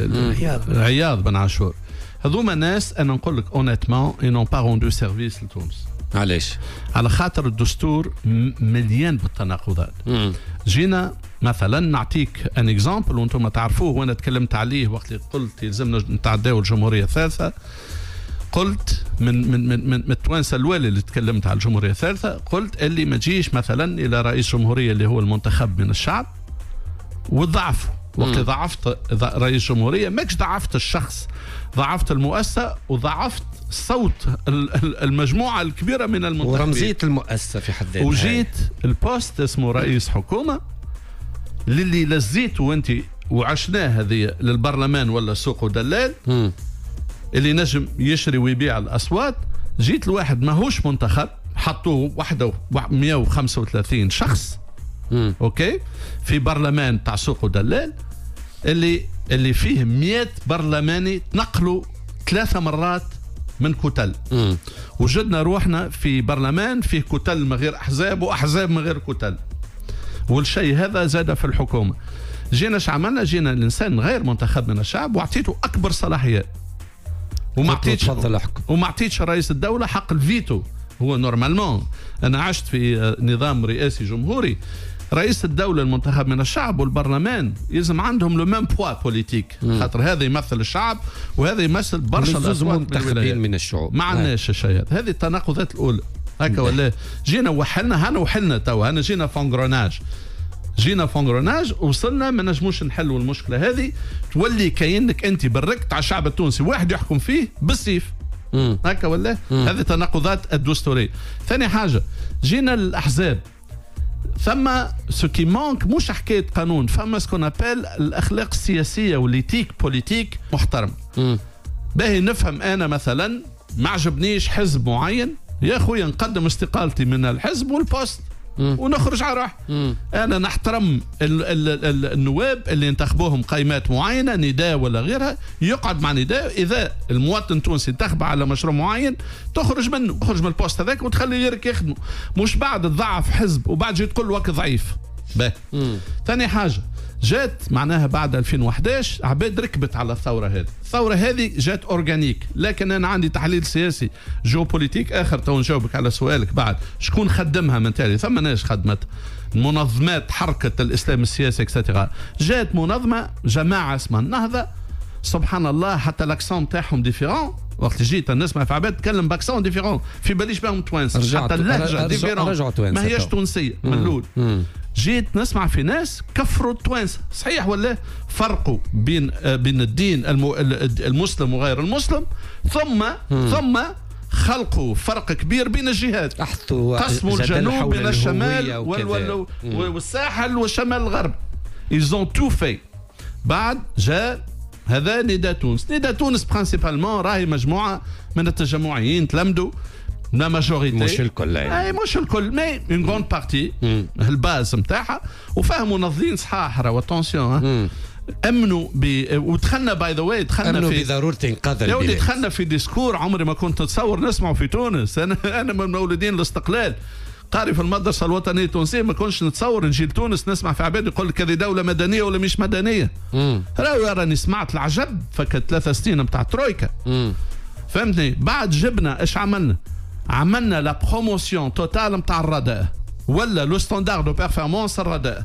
عياض بن عاشور. هذوما ناس انا نقول لك اونيتمون اي نون با روندو سيرفيس لتونس. علاش؟ على خاطر الدستور مليان بالتناقضات. مم. جينا مثلا نعطيك ان اكزامبل وانتم تعرفوه وانا تكلمت عليه وقت اللي قلت يلزمنا نتعداو الجمهوريه الثالثه. قلت من من من من التوانسه الاولى اللي تكلمت على الجمهوريه الثالثه، قلت اللي ما تجيش مثلا الى رئيس جمهوريه اللي هو المنتخب من الشعب وضعفه. وقت ضعفت رئيس جمهوريه ماكش ضعفت الشخص، ضعفت المؤسسه وضعفت صوت المجموعه الكبيره من المنتخبين ورمزيه المؤسسه في حد ذاتها. وجيت البوست اسمه رئيس حكومه للي لزيته وانت وعشناه هذه للبرلمان ولا سوق ودلال م. اللي نجم يشري ويبيع الاصوات. جيت الواحد ماهوش منتخب، حطوه وحده مئة وخمسة وثلاثين شخص م. اوكي في برلمان تاع سوق ودلال اللي اللي فيه مئة برلماني تنقلوا ثلاثة مرات من كتل. م. وجدنا روحنا في برلمان فيه كتل من غير احزاب واحزاب من غير كتل، والشيء هذا زاد في الحكومه. جينا اش عملنا؟ جينا الانسان غير منتخب من الشعب واعطيته اكبر صلاحيات، وما اعطيتش وما اعطيتش رئيس الدوله حق الفيتو هو نورمالمون انا عشت في نظام رئاسي جمهوري، رئيس الدولة المنتخب من الشعب والبرلمان يلزم عندهم لو ميم بوا بوليتيك، خاطر هذا يمثل الشعب وهذا يمثل برشا الاصوات منتخبين من الشعوب. ما عندناش الشيء هذا، هذه التناقضات الاولى هكا ولا جينا وحلنا هنا وحلنا توا هنا جينا فونغروناج جينا فونغروناج وصلنا ما نجموش نحلوا المشكله هذه، تولي كاينك انت بركت على الشعب التونسي واحد يحكم فيه بالسيف هكا ولا هذه تناقضات الدستوريه. ثاني حاجه جينا الاحزاب، ثم سو كي مانك مش حكايه قانون، فما سكون ابل الاخلاق السياسيه والليتيك بوليتيك محترم. باهي نفهم انا مثلا ما عجبنيش حزب معين، يا خويا نقدم استقالتي من الحزب والبوست ونخرج على روح. انا نحترم ال ال ال النواب اللي ينتخبوهم قائمات معينه نداء ولا غيرها، يقعد مع نداء، اذا المواطن التونسي انتخب على مشروع معين تخرج منه، تخرج من البوست هذاك وتخلي غيرك يخدمه، مش بعد تضعف حزب وبعد جيت تقول وقت ضعيف. باهي ثاني حاجه جات معناها بعد ألفين وأحد عشر عباد ركبت على الثوره هذه، الثوره هذه جات اورجانيك، لكن انا عندي تحليل سياسي جيوبوليتيك اخر تو نجاوبك على سؤالك بعد شكون خدمها من تالي، ثم ناس خدمت منظمات حركه الاسلام السياسي اكسترا، جات منظمه جماعه اسمها النهضه، سبحان الله حتى الاكسون تاعهم ديفيرون، وقت جيت نسمع في عباد تكلم باكسون ديفيرون في باليش بهم توانسه، حتى اللهجه ديفيرون ما هياش تونسيه من الاول. جيت نسمع في ناس كفروا التوانسه، صحيح ولا فرقوا بين بين الدين المسلم وغير المسلم، ثم ثم خلقوا فرق كبير بين الجهات، قسموا الجنوب بين الشمال والساحل والشمال الغرب. ils ont tout fait. بعد جاء هذا نداء تونس، نداء تونس برانسيبالمون راهي مجموعه من التجمعيين تلمدوا لا ماجوريتي، مش الكل اي مش الكل مي اون غروند بارتي الباز نتاعها، وفهموا منظمين صحاح راه اتونسيون امنوا ب ودخلنا باي ذا واي دخلنا في بضروره انقاذ البلاد، يا دخلنا في ديسكور عمري ما كنت نتصور نسمعه في تونس. انا انا من مولودين الاستقلال، قاري في المدرسه الوطنيه التونسيه، ما كنتش نتصور نجي لتونس نسمع في عباد يقول لك هذه دوله مدنيه ولا مش مدنيه. راهو راني سمعت العجب فكت ثلاث سنين نتاع ترويكا، فهمتني؟ بعد جبنا ايش عملنا؟ عملنا لا بروموسيون توتال نتاع الرداء، ولا لو ستاندار دو بيرفورمانس الرداء.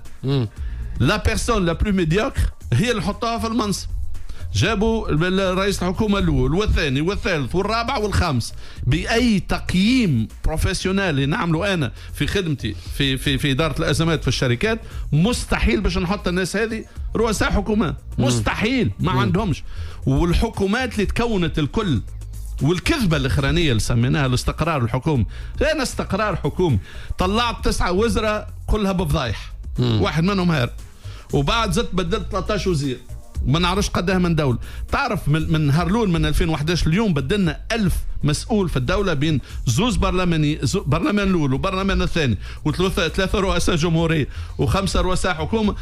لا بيرسون لا بلو ميديوكر هي اللي نحطها في المنصب. جابوا رئيس الحكومه الاول والثاني والثالث والرابع والخامس باي تقييم بروفيسيونيل نعمله انا في خدمتي في في في اداره الازمات في الشركات، مستحيل باش نحط الناس هذه رؤساء حكومات، مستحيل ما عندهمش. والحكومات اللي تكونت الكل والكذبه الاخرانيه اللي سميناها الاستقرار الحكومي، انا استقرار حكومي طلعت تسعه وزراء كلها بفضايح، واحد منهم هارب، وبعد زدت بدلت ثلاثة عشر وزير ما نعرفش قدها من دولة. تعرف من, من هرلول من ألفين وأحد عشر اليوم بدلنا ألف مسؤول في الدولة بين زوز برلماني زو برلمان الأول وبرلمان الثاني وثلاثة ثلاثة رؤساء جمهورية وخمسة رؤساء حكومة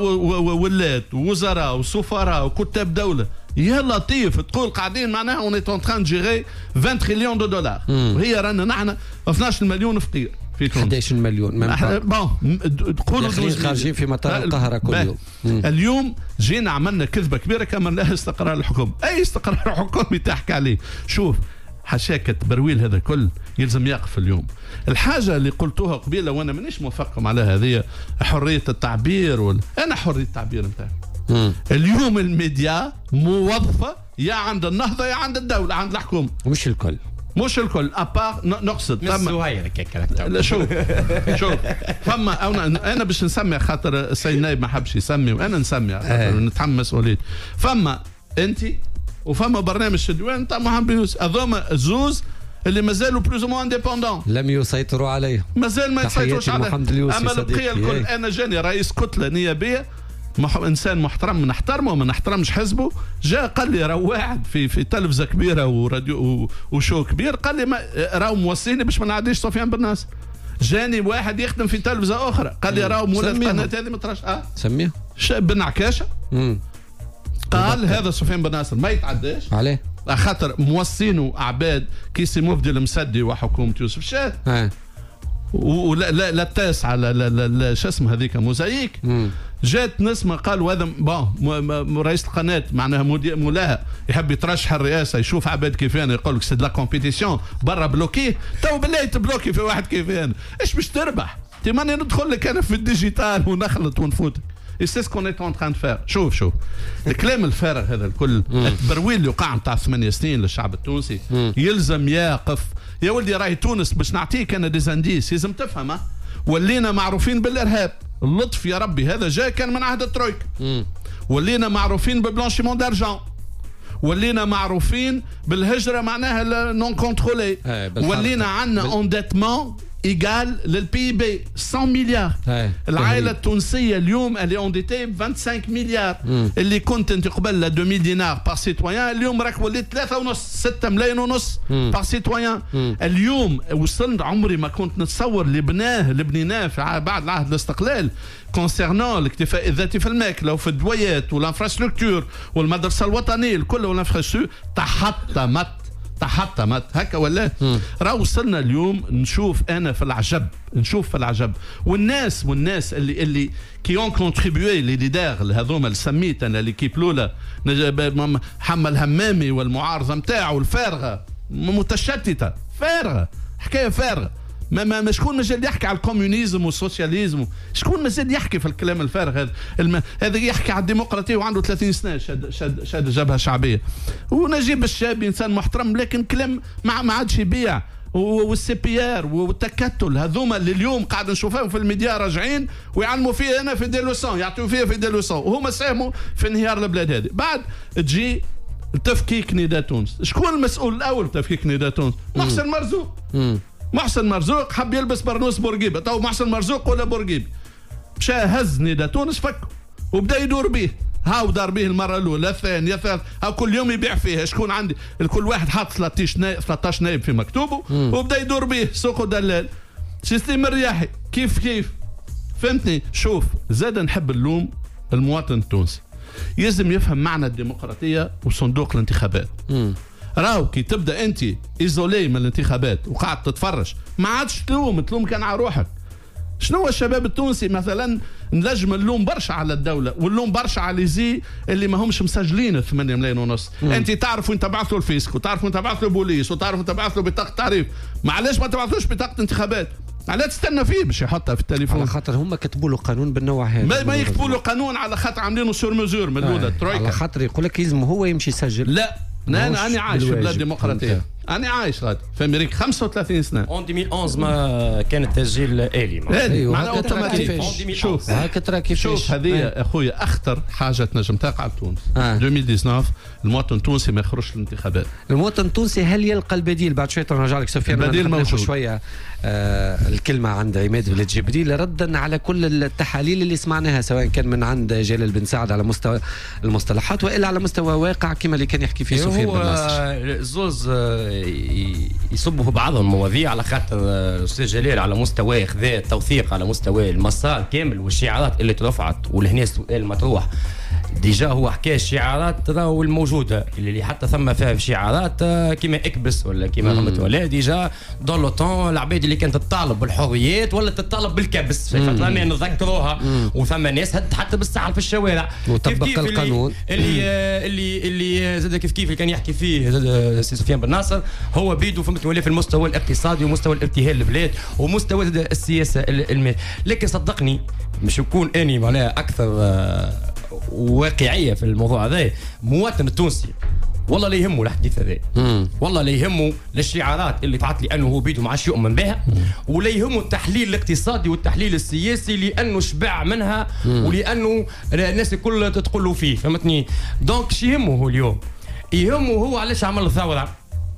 وولات ووزراء وسفراء وكتاب دولة. يا لطيف تقول قاعدين معناها اون ايت ان تران جيري عشرين تريليون دو دولار، وهي رانا نحن اثناش مليون فقير في تونس. أحد عشر مليون بون تقولوا خارجين في مطار القاهرة كل يوم. اليوم جينا عملنا كذبة كبيرة كما لها استقرار الحكومة. أي استقرار حكومي تحكي عليه؟ شوف حشاكة برويل هذا كل يلزم يقف اليوم. الحاجة اللي قلتوها قبيلة وأنا مانيش موافقكم على هذه حرية التعبير ولا أنا حرية التعبير نتاعي. اليوم الميديا موظفة يا عند النهضة يا عند الدولة عند الحكومة، مش الكل مش الكل ابار نقصد الزواير هكاك. شوف شوف فما انا انا باش نسمي خاطر السيد نايب ما حبش يسمي وانا نسمي خاطر نتحمس وليد. فما انت وفما برنامج الديوان تاع محمد بن يوسف، هذوما زوز اللي مازالوا بلوز مو انديبوندون، لم يسيطروا عليه، مازال ما يسيطروش عليه. اما البقيه الكل انا جاني رئيس كتله نيابيه مح... انسان محترم نحترمه وما نحترمش حزبه، جاء قال لي راهو واحد في في تلفزه كبيره وراديو و... وشو كبير، قال لي ما... راهو موصيني باش ما نعديش سفيان بن ناصر. جاني واحد يخدم في تلفزه اخرى قال لي راهو مولات القناه هذه ما تراش اه سميه بن عكاشه. قال هذا سفيان بن ناصر ما يتعداش عليه خاطر موصينه اعباد كيسي مفدي المسدي وحكومه يوسف شاه ولا لا لا التاسعه لا لا لا شو اسمه هذيك موزايك. جات نسمة قالوا هذا بون رئيس القناة معناها مولاها يحب يترشح الرئاسة يشوف عباد كيف انا يقول لك سي دو لا كومبيتيسيون برا بلوكي تو بالله تبلوكي في واحد كيف انا ايش باش تربح؟ تي ماني ندخل لك انا في الديجيتال ونخلط ونفوت سي سكون ايت اون تران فير. شوف شوف الكلام الفارغ هذا الكل التبرويل اللي وقع نتاع ثمانية سنين للشعب التونسي يلزم يقف. يا ولدي راهي تونس باش نعطيك انا ديزانديس لازم تفهم. ولينا معروفين بالارهاب اللطف يا ربي هذا جاي كان من عهد الترويك. ولينا معروفين ببلانشيمون دارجون. ولينا معروفين بالهجره معناها نون كونترولي. ولينا عندنا انديتمون ايجال للبي بي مئة مليار. العائله التونسيه اليوم اللي انديتي ب خمسة وعشرين مليار. مم. اللي كنت انت قبل ألفين دينار بار سيتويان اليوم راك وليت ثلاثة ونص ستة ملايين ونص بار سيتويان. اليوم وصلت عمري ما كنت نتصور اللي بناه اللي بنيناه في بعد عهد الاستقلال كونسيرنون الاكتفاء الذاتي في الماكله وفي الدويات والانفراستركتور والمدرسه الوطنيه الكل والانفراستركتور تحطمت تحطمت هكا ولا راه وصلنا اليوم نشوف انا في العجب نشوف في العجب والناس والناس اللي اللي كي اون كونتريبيوي لي ليدر هذوما اللي سميت انا ليكيب الاولى محمد همامي والمعارضه نتاعو الفارغه متشتته فارغه حكايه فارغه ما ما شكون مازال يحكي على الكومونيزم والسوسياليزم شكون مازال يحكي في الكلام الفارغ هذا الم... هذا يحكي على الديمقراطيه وعنده ثلاثين سنه شاد شاد شاد جبهه شعبيه ونجيب الشاب انسان محترم لكن كلام ما ما عادش يبيع والسي بي ار والتكتل هذوما اللي اليوم قاعد نشوفهم في الميديا راجعين ويعلموا فيها انا في دي لوسون يعطيو فيها في دي لوسون وهما ساهموا في انهيار البلاد هذه. بعد تجي تفكيك نداء تونس. شكون المسؤول الاول تفكيك نداء تونس؟ محسن مرزوق. محسن مرزوق حب يلبس برنوس بورقيبه تو محسن مرزوق ولا بورقيبي مشى هز نداء تونس فك وبدا يدور به هاو دار به المره الاولى الثانيه الثالثه هاو كل يوم يبيع فيها. شكون عندي كل واحد حاط ثلاثة عشر نائب في مكتوبه وبدا يدور به سوق دلال سيستم الرياحي كيف كيف فهمتني. شوف زاد نحب اللوم المواطن التونسي يلزم يفهم معنى الديمقراطيه وصندوق الانتخابات. م. راو كي تبدا انت ايزولي من الانتخابات وقاعد تتفرج ما عادش تلوم تلوم كان على روحك. شنو الشباب التونسي مثلا نجم اللوم برشا على الدوله واللوم برشا على زي اللي ما همش مسجلين ثمانية ملايين ونص. مم. انت تعرف وين تبعث له الفيسك وتعرف وين تبعث له بوليس وتعرف وين تبعث له بطاقه تعريف. معليش ما تبعثوش بطاقه انتخابات على تستنى فيه باش يحطها في التليفون على خاطر هم كتبوا له قانون بالنوع هذا. ما, ما يكتبوا له قانون على خاطر عاملينه سور مزور من الاولى الترويكا على خاطر يقول لك لازم هو يمشي يسجل. لا انا انا عايش في بلاد ديمقراطيه انا عايش غادي في امريكا خمسة وثلاثين سنه. اون ألفين وأحد عشر ما كان التسجيل آلي معناها اوتوماتيك. شوف هاكا ترى كيفاش شوف هذه اخويا اخطر حاجه تنجم تقع لتونس. آه. ألفين وتسعة عشر المواطن التونسي ما يخرجش للانتخابات. المواطن التونسي هل يلقى البديل؟ بعد شويه نرجع لك سفيان البديل موجود شويه. آه الكلمه عند عماد بن جبريل ردا على كل التحاليل اللي سمعناها سواء كان من عند جلال بن سعد على مستوى المصطلحات والا على مستوى واقع كما اللي كان يحكي فيه سفيان بن ناصر. زوز يصبوا بعضهم المواضيع على خاطر الاستاذ جلال على مستوى خذا التوثيق على مستوى المسار كامل والشعارات اللي ترفعت ولهنا السؤال مطروح. ديجا هو حكى الشعارات راهو الموجوده اللي حتى ثم فيها شعارات كيما اكبس ولا كيما رمت ولا ديجا دون لو طون العباد اللي كانت تطالب بالحريات ولا تطالب بالكبس فتره نذكروها وثم ناس هدت حتى بالسحل في الشوارع وطبق القانون اللي اللي اللي زاد كيف كيف اللي كان يحكي فيه سي سفيان بن ناصر هو بيدو فهمت ولا في المستوى الاقتصادي ومستوى الابتهال البلاد ومستوى السياسه المال. لكن صدقني مش يكون اني معناها اكثر واقعيه في الموضوع هذا. مواطن التونسي والله لا يهمه الحديث هذا والله لا يهمه للشعارات اللي تعطي لانه هو بيده ما عادش يؤمن بها ولا يهمه التحليل الاقتصادي والتحليل السياسي لانه شبع منها ولانه الناس الكل تقول له فيه فهمتني. دونك شي يهمه هو اليوم يهمه هو علاش عمل الثوره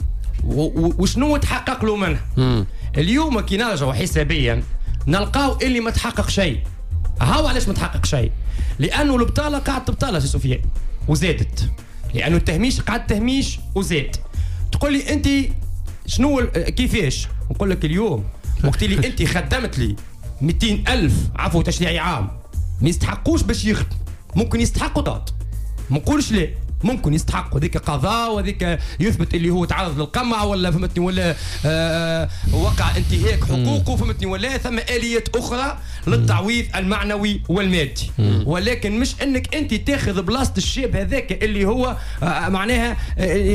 وشنو تحقق له منها. اليوم كي نرجعوا حسابيا نلقاو اللي ما تحقق شيء. هاو علاش ما تحقق شيء؟ لانه البطاله قاعد تبطاله سي سفيان وزادت لانه التهميش قاعد تهميش وزاد. تقول لي انت شنو كيفاش؟ نقول لك اليوم وقت اللي انت خدمت لي مئتين ألف عفو تشريعي عام ما يستحقوش باش يخدم ممكن يستحقوا طاط ما نقولش لا ممكن يستحق هذيك قضاء وهذيك يثبت اللي هو تعرض للقمع ولا فهمتني ولا آه وقع انتهاك حقوقه فهمتني ولا ثم آليات أخرى للتعويض المعنوي والمادي. مم. ولكن مش انك انت تاخذ بلاصه الشاب هذاك اللي هو آه معناها آه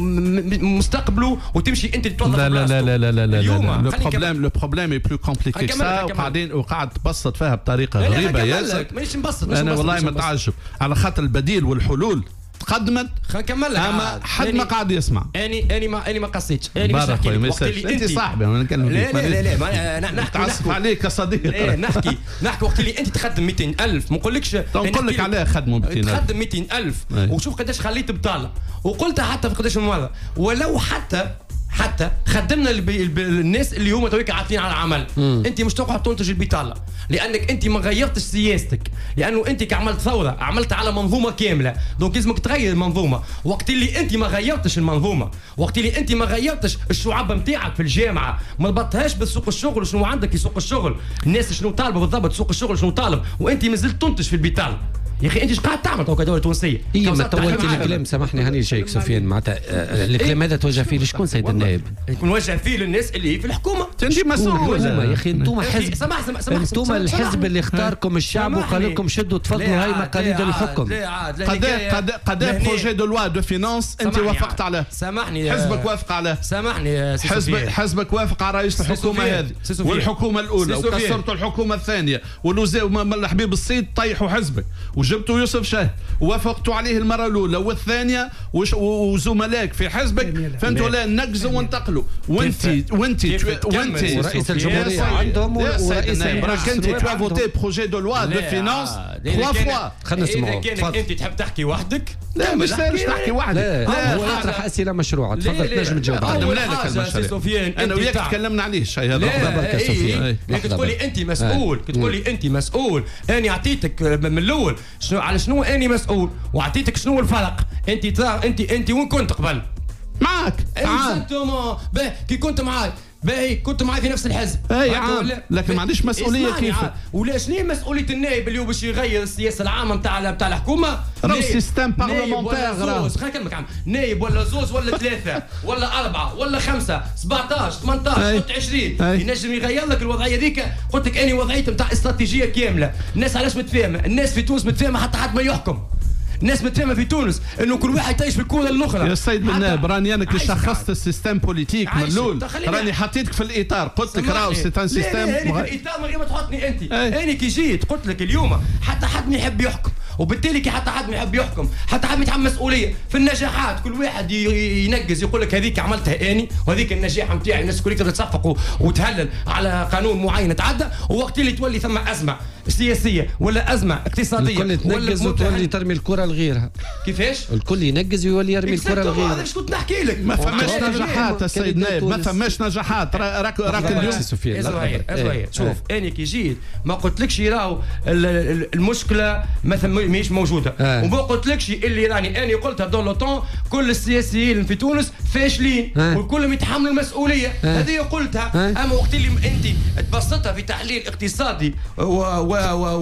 مستقبله وتمشي انت توظف لا لا لا لا لا لا لا اليوم لو بروبليم لو بروبليم اي بلو كومبليكي كسا وقاعدين وقاعد تبسط فيها بطريقه غريبه ياسر. مانيش نبسط انا والله متعجب على خاطر البديل والحلول تقدمت خلينا نكمل لك اما حد ما قاعد يسمع. اني اني ما اني ما قصيتش اني مش نحكي لك انت صاحبي انا نتكلم لا لا لا لا نحكي نحكي عليك كصديق. ايه نحكي نحكي وقت اللي انت تخدم مئتين ألف ما نقولكش نقول لك عليه خدموا مئتين ألف تخدم مئتين ألف وشوف قداش خليت بطاله وقلتها حتى في قداش المره ولو حتى حتى خدمنا الناس اللي هما تويك عاطلين على العمل. مم. انت مش تقعد تنتج البطاله لانك انت ما غيرتش سياستك لانه انت عملت ثوره عملت على منظومه كامله دونك لازمك تغير المنظومه. وقت اللي انت ما غيرتش المنظومه وقت اللي انت ما غيرتش الشعب نتاعك في الجامعه ما ربطتهاش بسوق الشغل شنو عندك في سوق الشغل الناس شنو طالبه بالضبط سوق الشغل شنو طالب وانت ما زلت تنتج في البطاله. يا اخي انت ايش قاعد تعمل توكا دوله تونسيه؟ اي ما طولت الكلام سامحني هاني شيخ سفيان معناتها الكلام هذا توجه فيه لشكون سيد النائب؟ يكون وجه فيه للناس اللي في الحكومه. انت مسؤول يا اخي انتم حزب سمح سمح سمح انتم الحزب اللي اختاركم الشعب وقال لكم شدوا تفضلوا هاي مقاليد الحكم. قد قد بروجي دو لوا دو فينانس انت وافقت عليه. سامحني حزبك وافق عليه. سامحني يا سي حزبك حزبك وافق على رئيس الحكومه هذه والحكومه الاولى وكسرتوا الحكومه الثانيه والحبيب الصيد طيحوا حزبك وجبتوا يوسف شاه ووافقتوا عليه المره الاولى والثانيه وزملائك في حزبك فهمتوا لا نقزوا وانتقلوا وانت وانت وانت رئيس الجمهوريه عندهم ورئيس راك انت تو فوتي بروجي دو لوا دو فينانس ثلاث فوا. خلينا نسمعوا. اذا كانك انت تحب تحكي وحدك لا مش تحكي وحدك لا هو يطرح اسئله مشروعه تفضل تنجم تجاوب عليها. انا وياك تكلمنا عليه الشيء هذا. لا كي تقولي انت مسؤول كي تقولي انت مسؤول انا اعطيتك من الاول شنو على شنو اني مسؤول واعطيتك شنو الفرق. انت انت انت وين كنت قبل؟ معك انتم كي كنت معاي باهي كنت معي في نفس الحزب اي عام لكن ما عنديش مسؤوليه كيف ولا شنو مسؤوليه النائب اللي هو باش يغير السياسه العامه نتاع نتاع الحكومه راهو سيستم بارلمونتير راه خلينا نكلمك عام نائب ولا زوز ولا ثلاثه ولا اربعه ولا خمسه سبعطاش ثمنطاش عشرين ينجم يغير لك الوضعيه ذيك. قلت لك اني وضعيتي نتاع استراتيجيه كامله. الناس علاش متفاهمه؟ الناس في تونس متفاهمه حتى حد ما يحكم. الناس متفاهمه في تونس انه كل واحد تعيش في الكوره الاخرى. يا سيد النائب راني انا كي شخصت السيستم بوليتيك من الاول راني حطيتك في الاطار قلت لك راهو سي ان سيستم في الاطار من غير ما تحطني انت. انا كي جيت قلت لك اليوم حتى حد ما يحب يحكم وبالتالي كي حتى حد ما يحب يحكم حتى حد ما يتحمل مسؤوليه في النجاحات كل واحد ينقز يقول لك هذيك عملتها اني وهذيك النجاح نتاعي الناس كلها تبدا تصفق وتهلل على قانون معين تعدى ووقت اللي تولي ثم ازمه سياسيه ولا ازمه اقتصاديه الكل تنقز وتولي ترمي الكره لغيرها. كيفاش؟ الكل ينقز ويولي يرمي الكره لغيرها. هذا ايش كنت نحكي لك؟ ما فماش نجاحات السيد نائب ما فماش نجاحات راك راك اليوم سفيان شوف انا كي جيت ما قلتلكش راهو المشكله مثلا ماهيش موجوده وما قلتلكش اللي راني انا قلتها دون لو طون كل السياسيين في تونس فاشلين والكل يتحملوا المسؤوليه. هذه قلتها. اما وقت اللي انت تبسطها في تحليل اقتصادي و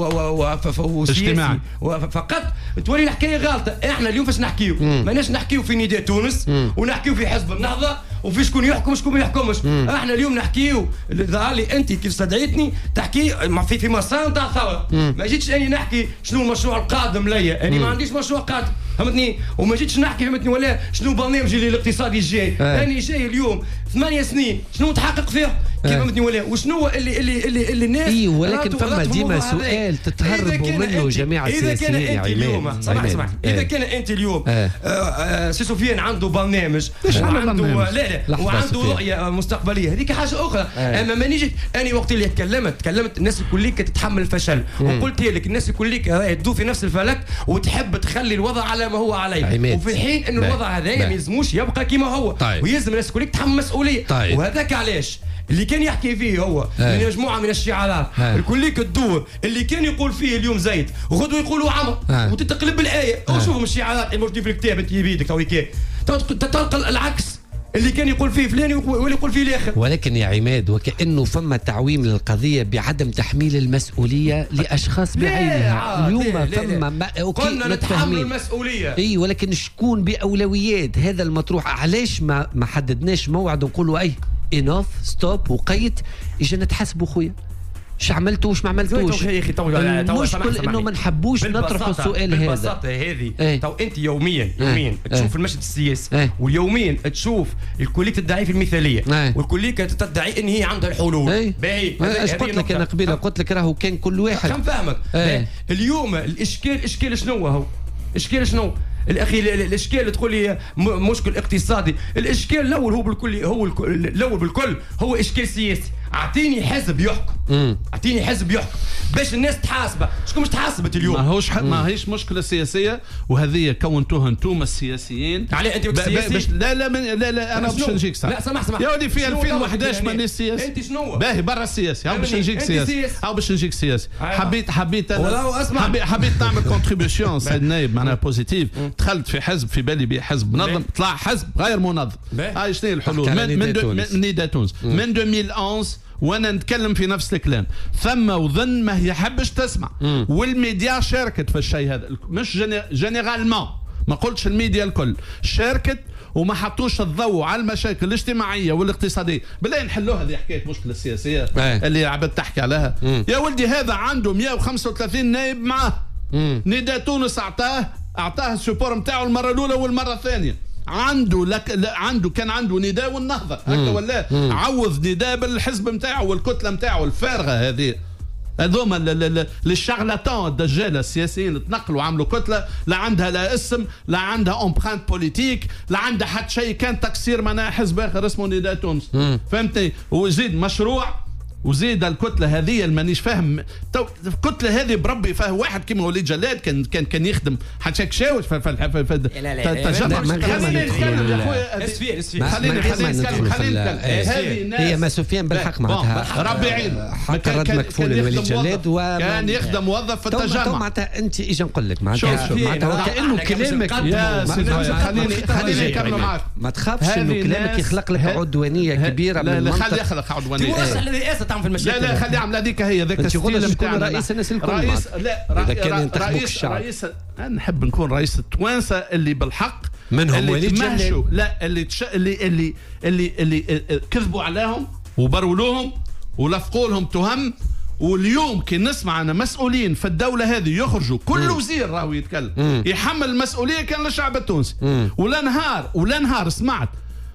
واجتماعي فقط تولي الحكايه غلطه. احنا اليوم فاش نحكيو ماناش نحكيو في نداء تونس ونحكيو في حزب النهضه وفي شكون يحكم شكون ما يحكمش. احنا اليوم نحكيو ظهر لي انت كيف استدعيتني تحكي في في مسار نتاع ثوره. ما جيتش اني نحكي شنو المشروع القادم ليا اني ما عنديش مشروع قادم فهمتني وما جيتش نحكي فهمتني ولا شنو برنامجي الاقتصادي الجاي. اني جاي اليوم ثمانية سنين شنو تحقق فيه كيف فهمتني ولا وشنو اللي اللي اللي, اللي الناس اي ولكن فما ديما سؤال تتهربوا منه جميع السياسيين يا عماد. سامح سامح اذا كان انت اليوم سي سفيان عنده برنامج عنده لا لا وعنده رؤيه مستقبليه هذيك حاجه اخرى. اما ما نيجي انا وقت اللي تكلمت تكلمت الناس الكل تتحمل الفشل وقلت لك الناس الكل راهي تدور في نفس الفلك وتحب تخلي الوضع على ما هو عليه وفي حين انه الوضع هذا ما يلزموش يبقى كما هو ويلزم الناس الكل تتحمل مسؤوليه. وهذاك علاش اللي كان يحكي فيه هو من مجموعه من الشعارات الكل تدور اللي كان يقول فيه اليوم زيد غدوه يقولوا عمر وتتقلب الايه. شوفوا من الشعارات الموجودين في الكتاب انت بيدك او هيك تلقى العكس اللي كان يقول فيه فلان واللي يقول فيه الاخر. ولكن يا عماد وكانه فما تعويم للقضيه بعدم تحميل المسؤوليه لاشخاص بعينها. اليوم فما كنا نتحمل المسؤوليه اي، ولكن شكون باولويات هذا المطروح؟ علاش ما ما حددناش موعد ونقولوا اي انوف ستوب وقيت اجا نتحاسبوا خويا اش عملتوا واش ما عملتوش. المشكل انه ما نحبوش نطرحوا السؤال هذا. بالبساطه هذه ايه. تو انت يوميا يوميا ايه. تشوف ايه. المشهد السياسي ايه. ويوميا تشوف الكليه تدعي في المثاليه ايه. والكليه تدعي ان هي عندها الحلول. ايه. باهي ايش قلت لك انا قبيله؟ قلت لك راهو كان كل واحد خم فهمك. ايه. اليوم الاشكال اشكال شنو هو؟ اشكال شنو؟ الاخي الاشكال اللي تقول لي مشكل اقتصادي، الاشكال الاول هو بالكل هو الاول بالكل هو اشكال سياسي. اعطيني حزب يحكم، اعطيني حزب يحكم باش الناس تحاسبه. شكون مش تحاسبت اليوم؟ ما هوش ح... ما هيش مشكله سياسيه، وهذه كونتوها انتم السياسيين. علي انت سياسي؟ بش... لا لا من... لا لا انا باش نجيك ساعه. لا سمح سمح يا ولدي في ألفين وإحدى عشر مانيش سياسي. انت شنو؟ باهي برا السياسي. هاو باش نجيك سياسي، هاو باش نجيك سياسي. حبيت حبيت انا حبيت, حبيت نعمل كونتريبيوشن سيد نايب معناها بوزيتيف. دخلت في حزب في بالي بيه حزب منظم، طلع حزب غير منظم. هاي شنو الحلول؟ من من نداء تونس من ألفين وإحدى عشر وانا نتكلم في نفس الكلام. ثم وظن ما يحبش تسمع، والميديا شاركت في الشيء هذا، مش جينيرالمون، ما قلتش الميديا الكل شاركت وما حطوش الضوء على المشاكل الاجتماعيه والاقتصاديه. بالله نحلوها هذه حكايه مشكله السياسيه اللي عبد تحكي عليها. مم. يا ولدي هذا عنده مئة وخمسة وثلاثين نائب معاه. نداء تونس اعطاه اعطاه السبور نتاعو المره الاولى والمره الثانيه. عنده لك عنده كان عنده نداء والنهضه هكا ولا عوض نداء بالحزب نتاعو والكتله نتاعو الفارغه هذه. هذوما للشغلاتون الدجاله السياسيين تنقلوا عملوا كتله لا عندها لا اسم لا عندها امبرانت بوليتيك لا عندها حتى شيء، كان تكسير معناها حزب اخر اسمه نداء تونس. فهمتني؟ وزيد مشروع وزيد الكتله هذه مانيش فاهم. تو الكتله هذه بربي فاهم واحد كيما وليد جلاد كان كان كان يخدم حتى شاوش في في في لا لا خليني نتكلم يا خويا. اسفير اسفير خليني خليني خليني هي ما سفيان بالحق معناتها ربي يعين. حتى رد مكفول لوليد جلاد وكان يخدم موظف في التجمع. معناتها انت اجي نقول لك معناتها معناتها كانه كلامك يا سيدي خليني خليني نكمل معك. ما تخافش انه كلامك يخلق لك عدوانيه كبيره. لا لا خلي يخلق عدوانيه. في المشاكل. لا لا خلي عمل هذيك هي ذاك الستيل نتاعنا. رئيس الناس الكل رئيس لا اذا كان ينتخبوك الشعب. رئيس انا نحب نكون رئيس التوانسه اللي بالحق منهم وليد جلال. لا اللي تش... اللي اللي اللي, اللي كذبوا عليهم وبرولوهم ولفقوا لهم تهم. واليوم كي نسمع أنا مسؤولين في الدولة هذه يخرجوا كل وزير راهو يتكلم مم. يحمل المسؤولية كان للشعب التونسي. ولا نهار ولا نهار سمعت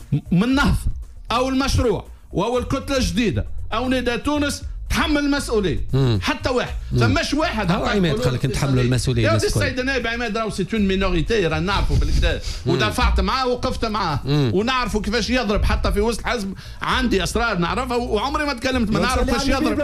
من نهض أو المشروع أو الكتلة الجديدة أو نداء تونس تحمل المسؤوليه. مم. حتى واحد فماش واحد. هو عماد قال لك نتحملوا المسؤوليه. يا السيد نائب عماد راهو سي اون مينوريتي راه نعرفوا بالكدا ودافعت معاه وقفت معاه ونعرفوا كيفاش يضرب حتى في وسط حزب. عندي اسرار نعرفها وعمري ما تكلمت ما نعرف كيفاش يضرب.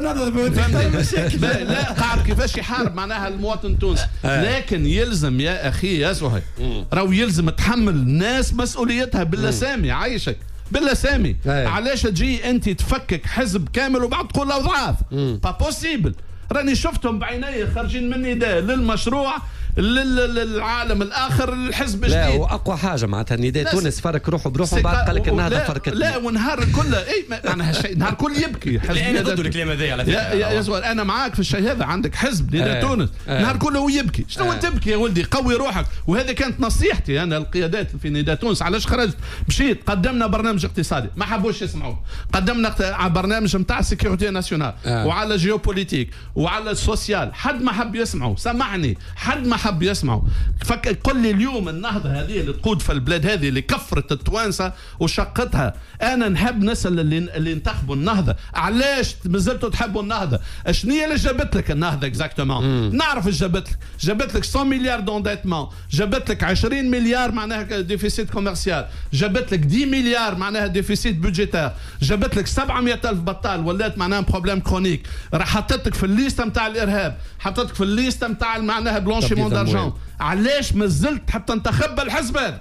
لا قاعد كيفاش يحارب معناها المواطن التونسي. لكن يلزم يا اخي يا سهيل راهو يلزم تحمل الناس مسؤوليتها بالاسامي. عايشك بالاسامي. علاش تجي انت تفكك حزب كامل وبعد تقول له ضعاف؟ با بوسيبل. راني شفتهم بعيني خارجين من نداء للمشروع للعالم الاخر الحزب جديد. لا واقوى حاجه معناتها نداء تونس فرك روحه بروحه بعد قال لك النهضه فركت. لا ونهار الكل اي معناها شيء نهار الكل يبكي. انا ضد الكلام هذا على فكره. يا يا سؤال انا معاك في الشيء هذا. عندك حزب نداء تونس نهار الكل هو يبكي. شنو آه. تبكي يا ولدي؟ قوي روحك. وهذه كانت نصيحتي انا القيادات في نداء تونس. علاش خرجت؟ مشيت قدمنا برنامج اقتصادي ما حبوش يسمعوا. قدمنا برنامج نتاع سيكوريتي ناسيونال آه. وعلى جيوبوليتيك وعلى السوسيال. حد ما حب يسمعوا. سمعني حد ما حب يسمعوا. فك قل لي اليوم النهضه هذه اللي تقود في البلاد هذه اللي كفرت التوانسه وشقتها. انا نحب نسال اللي اللي انتخبوا النهضه علاش مازلتوا تحبوا النهضه؟ شنو هي اللي جابت لك النهضه اكزاكتومون؟ نعرف ايش جابت لك. جابت لك مئة مليار دونديتمون، جابت لك عشرين مليار معناها ديفيسيت كوميرسيال، جابت لك عشرة مليار معناها ديفيسيت بودجيتير، جابت لك سبعمئة ألف بطال ولات معناها بروبليم كرونيك. راح حطتك في الليسته نتاع الارهاب، حطتك في الليسته نتاع معناها بلونشيمون دارجون. علاش مازلت تحب تنتخب الحزب هذا؟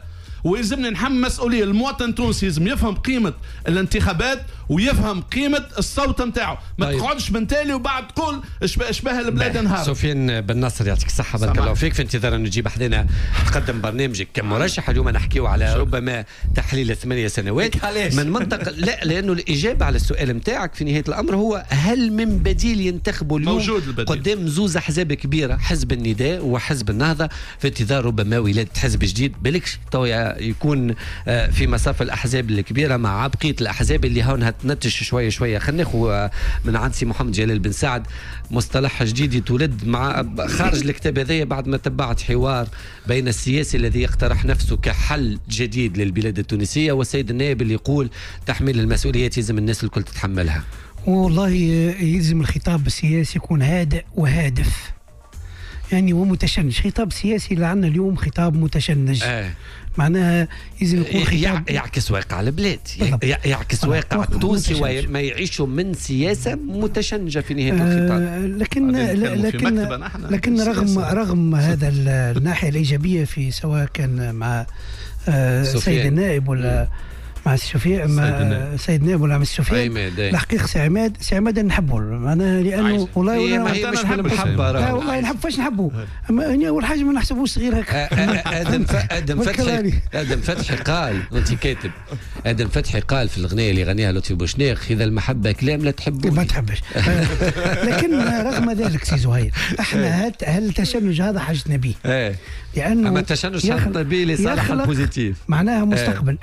ويلزمني نحمل مسؤوليه. المواطن التونسي لازم يفهم قيمه الانتخابات ويفهم قيمه الصوت نتاعو، ما طيب. تقعدش من تالي وبعد تقول اشبه البلاد انهار. سفيان بن نصر يعطيك الصحه، بارك الله فيك. في انتظار انه تجيب حدنا تقدم برنامجك كمرشح. اليوم نحكيو على ربما تحليل ثمانية سنوات من منطق لا، لانه الاجابه على السؤال نتاعك في نهايه الامر هو هل من بديل ينتخبوا اليوم؟ موجود البديل. قدام زوز احزاب كبيره، حزب النداء وحزب النهضه، في انتظار ربما ولاده حزب جديد بالكش تو يكون في مصاف الاحزاب الكبيره مع بقيه الاحزاب اللي هونها تنتج شويه شويه. خلينا ناخذ من عند سي محمد جلال بن سعد مصطلح جديد يتولد مع خارج الكتاب هذايا بعد ما تبعت حوار بين السياسي الذي يقترح نفسه كحل جديد للبلاد التونسيه والسيد النائب اللي يقول تحميل المسؤوليات يلزم الناس الكل تتحملها. والله يلزم الخطاب السياسي يكون هادئ وهادف يعني ومتشنج. خطاب سياسي اللي عندنا اليوم خطاب متشنج آه. معناها لازم يكون خطاب يعكس واقع البلاد، يعكس واقع التونسي وما يعيشوا من سياسه متشنجه في نهايه الخطاب. آه لكن لكن لكن رغم رغم هذا الناحيه الايجابيه في سواء كان مع آه سيد النائب ولا مع الشفيع مع سيد نائب ولا مع الشفيع. الحقيقه سي عماد سي عماد نحبه معناها لانه والله ما هي مش من المحبه. لا والله نحب فاش نحبه، اما اول حاجه ما نحسبوش صغير هكا. ادم ادم فتحي ادم فتحي قال وانت كاتب ادم فتحي قال في الاغنيه اللي غنيها لطفي بوشناق اذا المحبه كلام لا تحبوا ما تحبش. لكن رغم ذلك سي زهير احنا هل التشنج هذا حاجتنا به؟ لانه اما التشنج حاجتنا به لصالح البوزيتيف معناها مستقبل.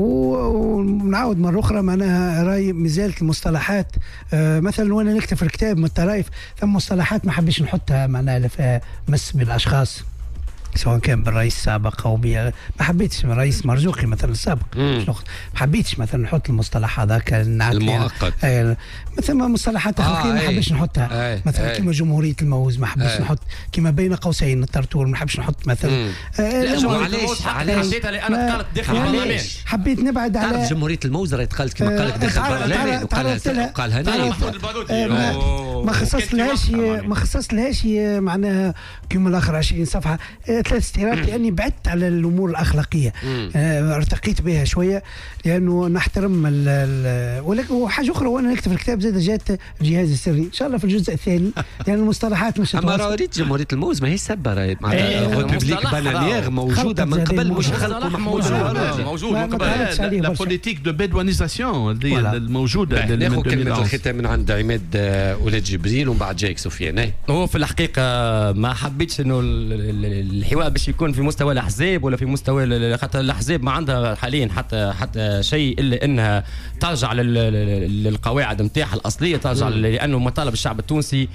ونعاود مرة أخرى معناها راي مازالت المصطلحات آه مثلا وأنا نكتب في الكتاب من الطرائف ثم مصطلحات ما حبيش نحطها معناها فيها مس بالأشخاص سواء كان بالرئيس السابق او ما حبيتش من رئيس مرزوقي مثلا السابق ما حبيتش مثلا نحط المصطلح هذاك المؤقت آه مثل ما مصطلحات اخرى ما حبيتش نحطها آه مثلا كما جمهوريه الموز ما حبيتش آه نحط كما بين قوسين الطرطور ما حبيتش نحط مثلا آه معليش علاش حطيتها لان قالت داخل البرلمان حبيت نبعد على جمهوريه الموز راهي قالت كما قالت داخل البرلمان وقالها وقالها نايف ما خصصلهاش ما خصصلهاش معناها كما الاخر عشرين صفحه ثلاث استيراد لاني بعدت على الامور الاخلاقيه آه ارتقيت بها شويه لانه نحترم ولكن حاجه اخرى وانا نكتب الكتاب زاد جات الجهاز السري ان شاء الله في الجزء الثاني لان المصطلحات مش اما رأيت جمهوريه الموز ما هي سبه راهي ريبوبليك بانانيير موجوده من قبل مش خلق محمود موجود من قبل لا بوليتيك دو بيدوانيزاسيون الموجوده ناخذ كلمه الختام من عند عماد ولاد جبريل ومن بعد جايك سفيان. هو في الحقيقه ما حبيتش انه الحوار باش يكون في مستوى الاحزاب ولا في مستوى خاطر الاحزاب ما عندها حاليا حتى حتى شيء الا انها ترجع للقواعد نتاعها الاصليه، ترجع لانه مطالب الشعب التونسي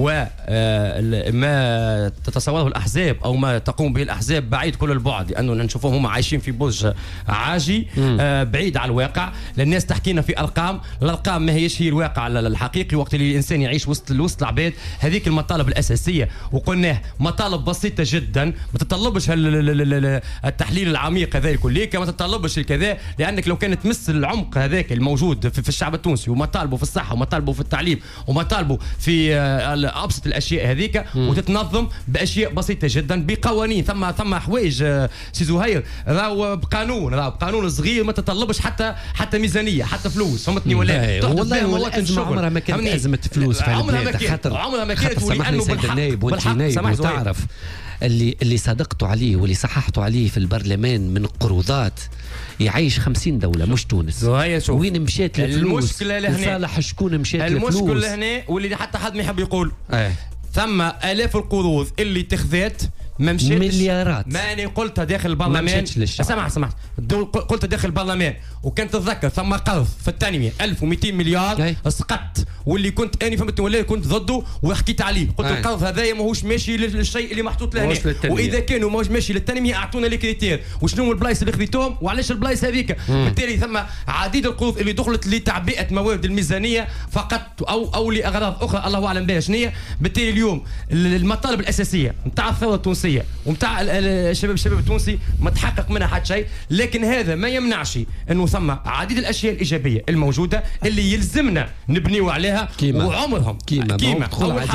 وما تتصوره الاحزاب او ما تقوم به الاحزاب بعيد كل البعد، لانه نشوفوهم هم عايشين في برج عاجي بعيد على الواقع. الناس تحكينا في ارقام، الارقام ما هيش هي الواقع الحقيقي. وقت اللي الانسان يعيش وسط وسط العباد هذيك المطالب الاساسيه وقلناه مطالب بسيطه جدا ما تتطلبش التحليل العميق هذا الكل، ما تتطلبش الكذا، لانك لو كانت تمس العمق هذاك الموجود في الشعب التونسي ومطالبه في الصحه ومطالبه في التعليم ومطالبه في ابسط الاشياء هذيك وتتنظم باشياء بسيطه جدا بقوانين. ثم ثم حوايج سي زهير راهو بقانون راهو بقانون صغير ما تتطلبش حتى حتى ميزانيه حتى فلوس فهمتني ولا والله والازمه عمرها ما كانت ازمه فلوس في البلاد خاطر عمرها ما كانت ولانه بالحق النائب وانت نائب وتعرف اللي اللي صدقتوا عليه واللي صححتوا عليه في البرلمان من قروضات يعيش خمسين دولة مش تونس. وين مشيت الفلوس؟ لصالح شكون مشيت الفلوس؟ المشكلة هنا واللي حتى حد ما يحب يقول اه. ثم آلاف القروض اللي اتخذت ما مشيتش مليارات. ما انا قلتها داخل البرلمان سمع سمع قلت داخل البرلمان وكنت تتذكر ثم قرض في التنميه ألف ومئتين مليار سقطت واللي كنت اني فهمتني ولا كنت ضده وحكيت عليه قلت أي. القرض هذايا ماهوش ماشي للشيء اللي محطوط له واذا كانوا ماهوش ماشي للتنميه اعطونا لي كريتير وشنو البلايص اللي خذيتهم وعلاش البلايص هذيك. بالتالي ثم عديد القروض اللي دخلت لتعبئه موارد الميزانيه فقط او او لاغراض اخرى الله اعلم بها شنو هي. بالتالي اليوم المطالب الاساسيه نتاع الثوره التونسيه ومتاع الشباب الشباب التونسي ما تحقق منها حتى شيء، لكن هذا ما يمنعش انه ثم عديد الاشياء الايجابيه الموجوده اللي يلزمنا نبنيو عليها وعمرهم كيما, كيما.